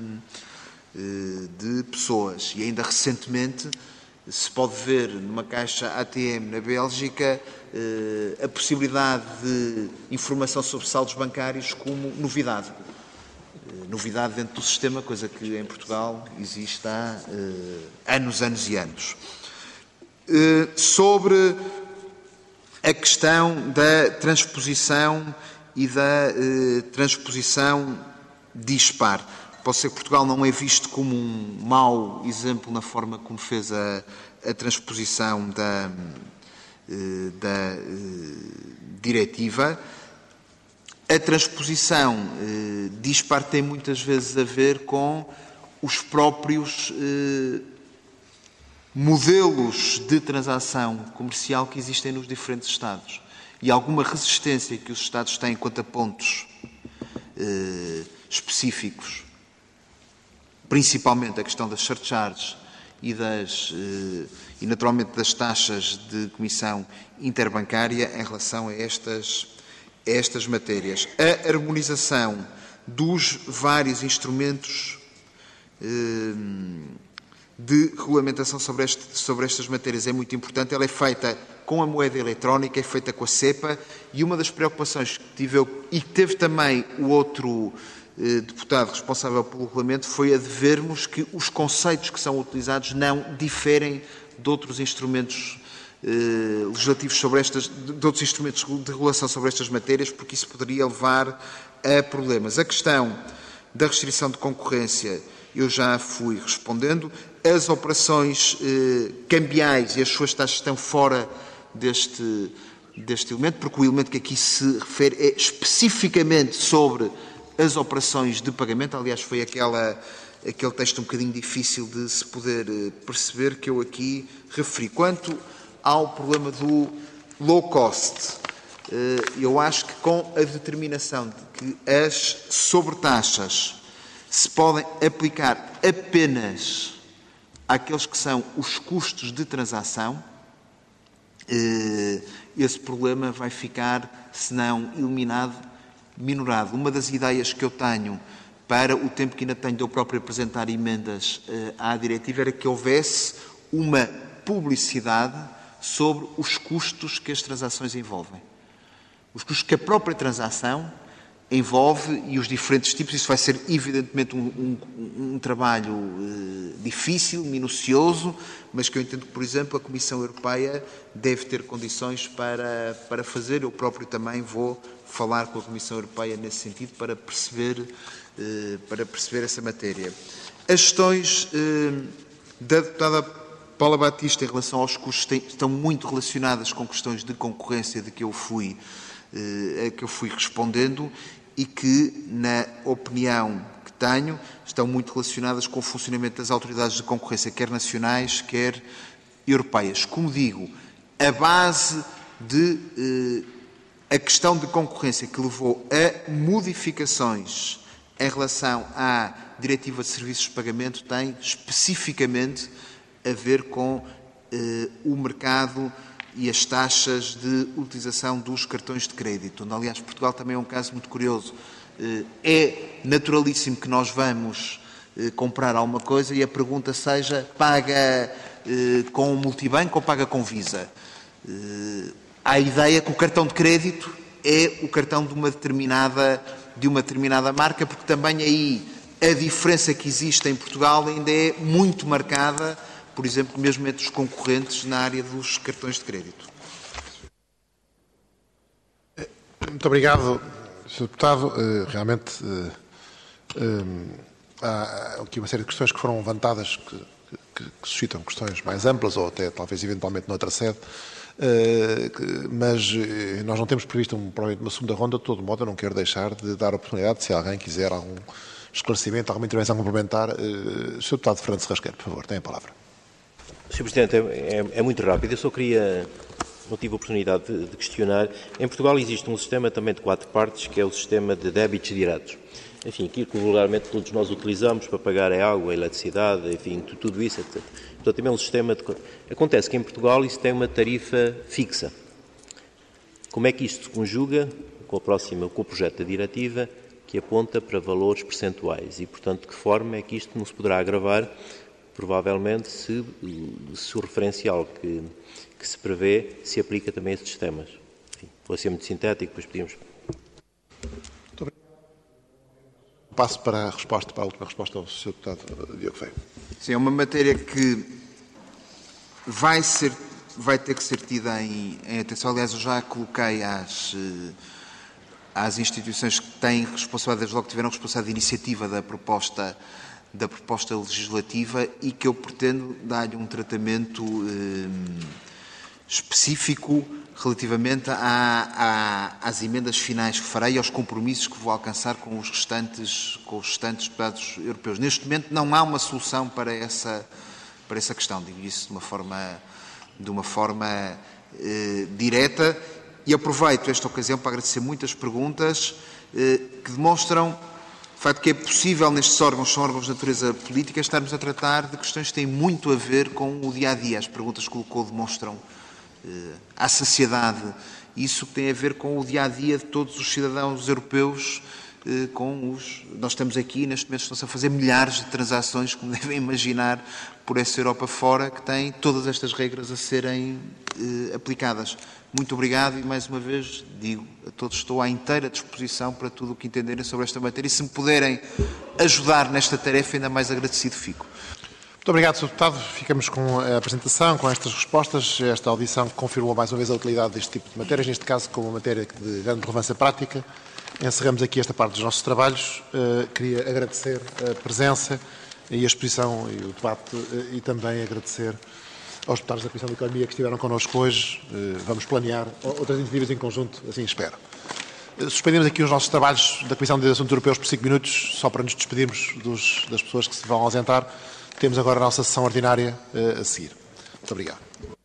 S2: de pessoas. E ainda recentemente se pode ver numa caixa ATM na Bélgica a possibilidade de informação sobre saldos bancários como novidade. Novidade dentro do sistema, coisa que em Portugal existe há anos e anos. Sobre a questão da transposição e da transposição dispar. Pode ser que Portugal não é visto como um mau exemplo na forma como fez a transposição da diretiva. A transposição dispar tem muitas vezes a ver com os próprios modelos de transação comercial que existem nos diferentes Estados. E alguma resistência que os Estados têm quanto a pontos específicos, principalmente a questão das surcharges e naturalmente das taxas de comissão interbancária em relação a estas matérias. A harmonização dos vários instrumentos de regulamentação sobre estas matérias é muito importante. Ela é feita com a moeda eletrónica, é feita com a SEPA, e uma das preocupações que tive eu, e que teve também o outro deputado responsável pelo regulamento, foi a de vermos que os conceitos que são utilizados não diferem de outros instrumentos legislativos de outros instrumentos de regulação sobre estas matérias, porque isso poderia levar a problemas. A questão da restrição de concorrência eu já fui respondendo. As operações cambiais e as suas taxas estão fora deste elemento, porque o elemento que aqui se refere é especificamente sobre as operações de pagamento. Aliás, foi aquele texto um bocadinho difícil de se poder perceber que eu aqui referi. Quanto ao problema do low cost, eu acho que com a determinação de que as sobretaxas se podem aplicar apenas àqueles que são os custos de transação, esse problema vai ficar, se não eliminado, minorado. Uma das ideias que eu tenho para o tempo que ainda tenho de eu próprio apresentar emendas à diretiva era que houvesse uma publicidade sobre os custos que as transações envolvem. Os custos que a própria transação envolve e os diferentes tipos. Isso vai ser, evidentemente, um trabalho difícil, minucioso, mas que eu entendo que, por exemplo, a Comissão Europeia deve ter condições para fazer. Eu próprio também vou falar com a Comissão Europeia nesse sentido para perceber essa matéria. As questões da deputada Paula Batista em relação aos custos estão muito relacionadas com questões de concorrência de que eu fui respondendo e que, na opinião que tenho, estão muito relacionadas com o funcionamento das autoridades de concorrência, quer nacionais, quer europeias. Como digo, a base a questão de concorrência que levou a modificações em relação à Diretiva de Serviços de Pagamento tem especificamente a ver com o mercado e as taxas de utilização dos cartões de crédito, onde, aliás, Portugal também é um caso muito curioso. É naturalíssimo que nós vamos comprar alguma coisa e a pergunta seja: paga com multibanco ou paga com Visa? Há a ideia que o cartão de crédito é o cartão de uma determinada marca, porque também aí a diferença que existe em Portugal ainda é muito marcada, por exemplo, mesmo entre os concorrentes na área dos cartões de crédito.
S1: Muito obrigado, Sr. Deputado. Realmente há aqui uma série de questões que foram levantadas que suscitam questões mais amplas ou até talvez eventualmente noutra sede, mas nós não temos previsto provavelmente uma segunda ronda. De todo modo, eu não quero deixar de dar a oportunidade, se alguém quiser algum esclarecimento, alguma intervenção complementar. Sr. Deputado Fernando Serra Rasqueiro, por favor, tem a palavra.
S4: Sr. Presidente, é muito rápido. Eu só queria, não tive a oportunidade de questionar. Em Portugal existe um sistema também de 4 partes, que é o sistema de débitos diretos. Enfim, aquilo que vulgarmente todos nós utilizamos para pagar a água, a eletricidade, enfim, tudo isso, etc. Portanto, também é um sistema de... Acontece que em Portugal isso tem uma tarifa fixa. Como é que isto se conjuga com o projeto da diretiva, que aponta para valores percentuais? E, portanto, de que forma é que isto não se poderá agravar, provavelmente, se o referencial que se prevê se aplica também a esses sistemas? Enfim, vou ser muito sintético, depois pedimos...
S1: Passo para a última resposta ao Sr. Deputado Diogo Feio.
S2: Sim, é uma matéria que vai ter que ser tida em atenção. Aliás, eu já coloquei às instituições que têm responsabilidade, desde logo que tiveram responsabilidade de iniciativa da proposta legislativa, e que eu pretendo dar-lhe um tratamento específico relativamente às emendas finais que farei e aos compromissos que vou alcançar com os restantes deputados europeus. Neste momento não há uma solução para essa questão. Digo isso de uma forma direta, e aproveito esta ocasião para agradecer muitas perguntas que demonstram de facto que é possível nestes órgãos, são órgãos de natureza política, estarmos a tratar de questões que têm muito a ver com o dia-a-dia. As perguntas que colocou demonstram à saciedade isso que tem a ver com o dia-a-dia de todos os cidadãos europeus. Nós estamos aqui, neste momento estão-se a fazer milhares de transações, como devem imaginar, por essa Europa fora, que tem todas estas regras a serem aplicadas. Muito obrigado e, mais uma vez, digo a todos, estou à inteira disposição para tudo o que entenderem sobre esta matéria, e se me puderem ajudar nesta tarefa, ainda mais agradecido fico.
S1: Muito obrigado, Sr. Deputado. Ficamos com a apresentação, com estas respostas. Esta audição confirmou mais uma vez a utilidade deste tipo de matérias, neste caso como uma matéria de grande relevância prática. Encerramos aqui esta parte dos nossos trabalhos. Queria agradecer a presença e a exposição e o debate, e também agradecer aos deputados da Comissão de Economia que estiveram connosco hoje. Vamos planear outras iniciativas em conjunto, assim espero. Suspendemos aqui os nossos trabalhos da Comissão de Assuntos Europeus por 5 minutos, só para nos despedirmos das pessoas que se vão ausentar. Temos agora a nossa sessão ordinária a seguir. Muito obrigado.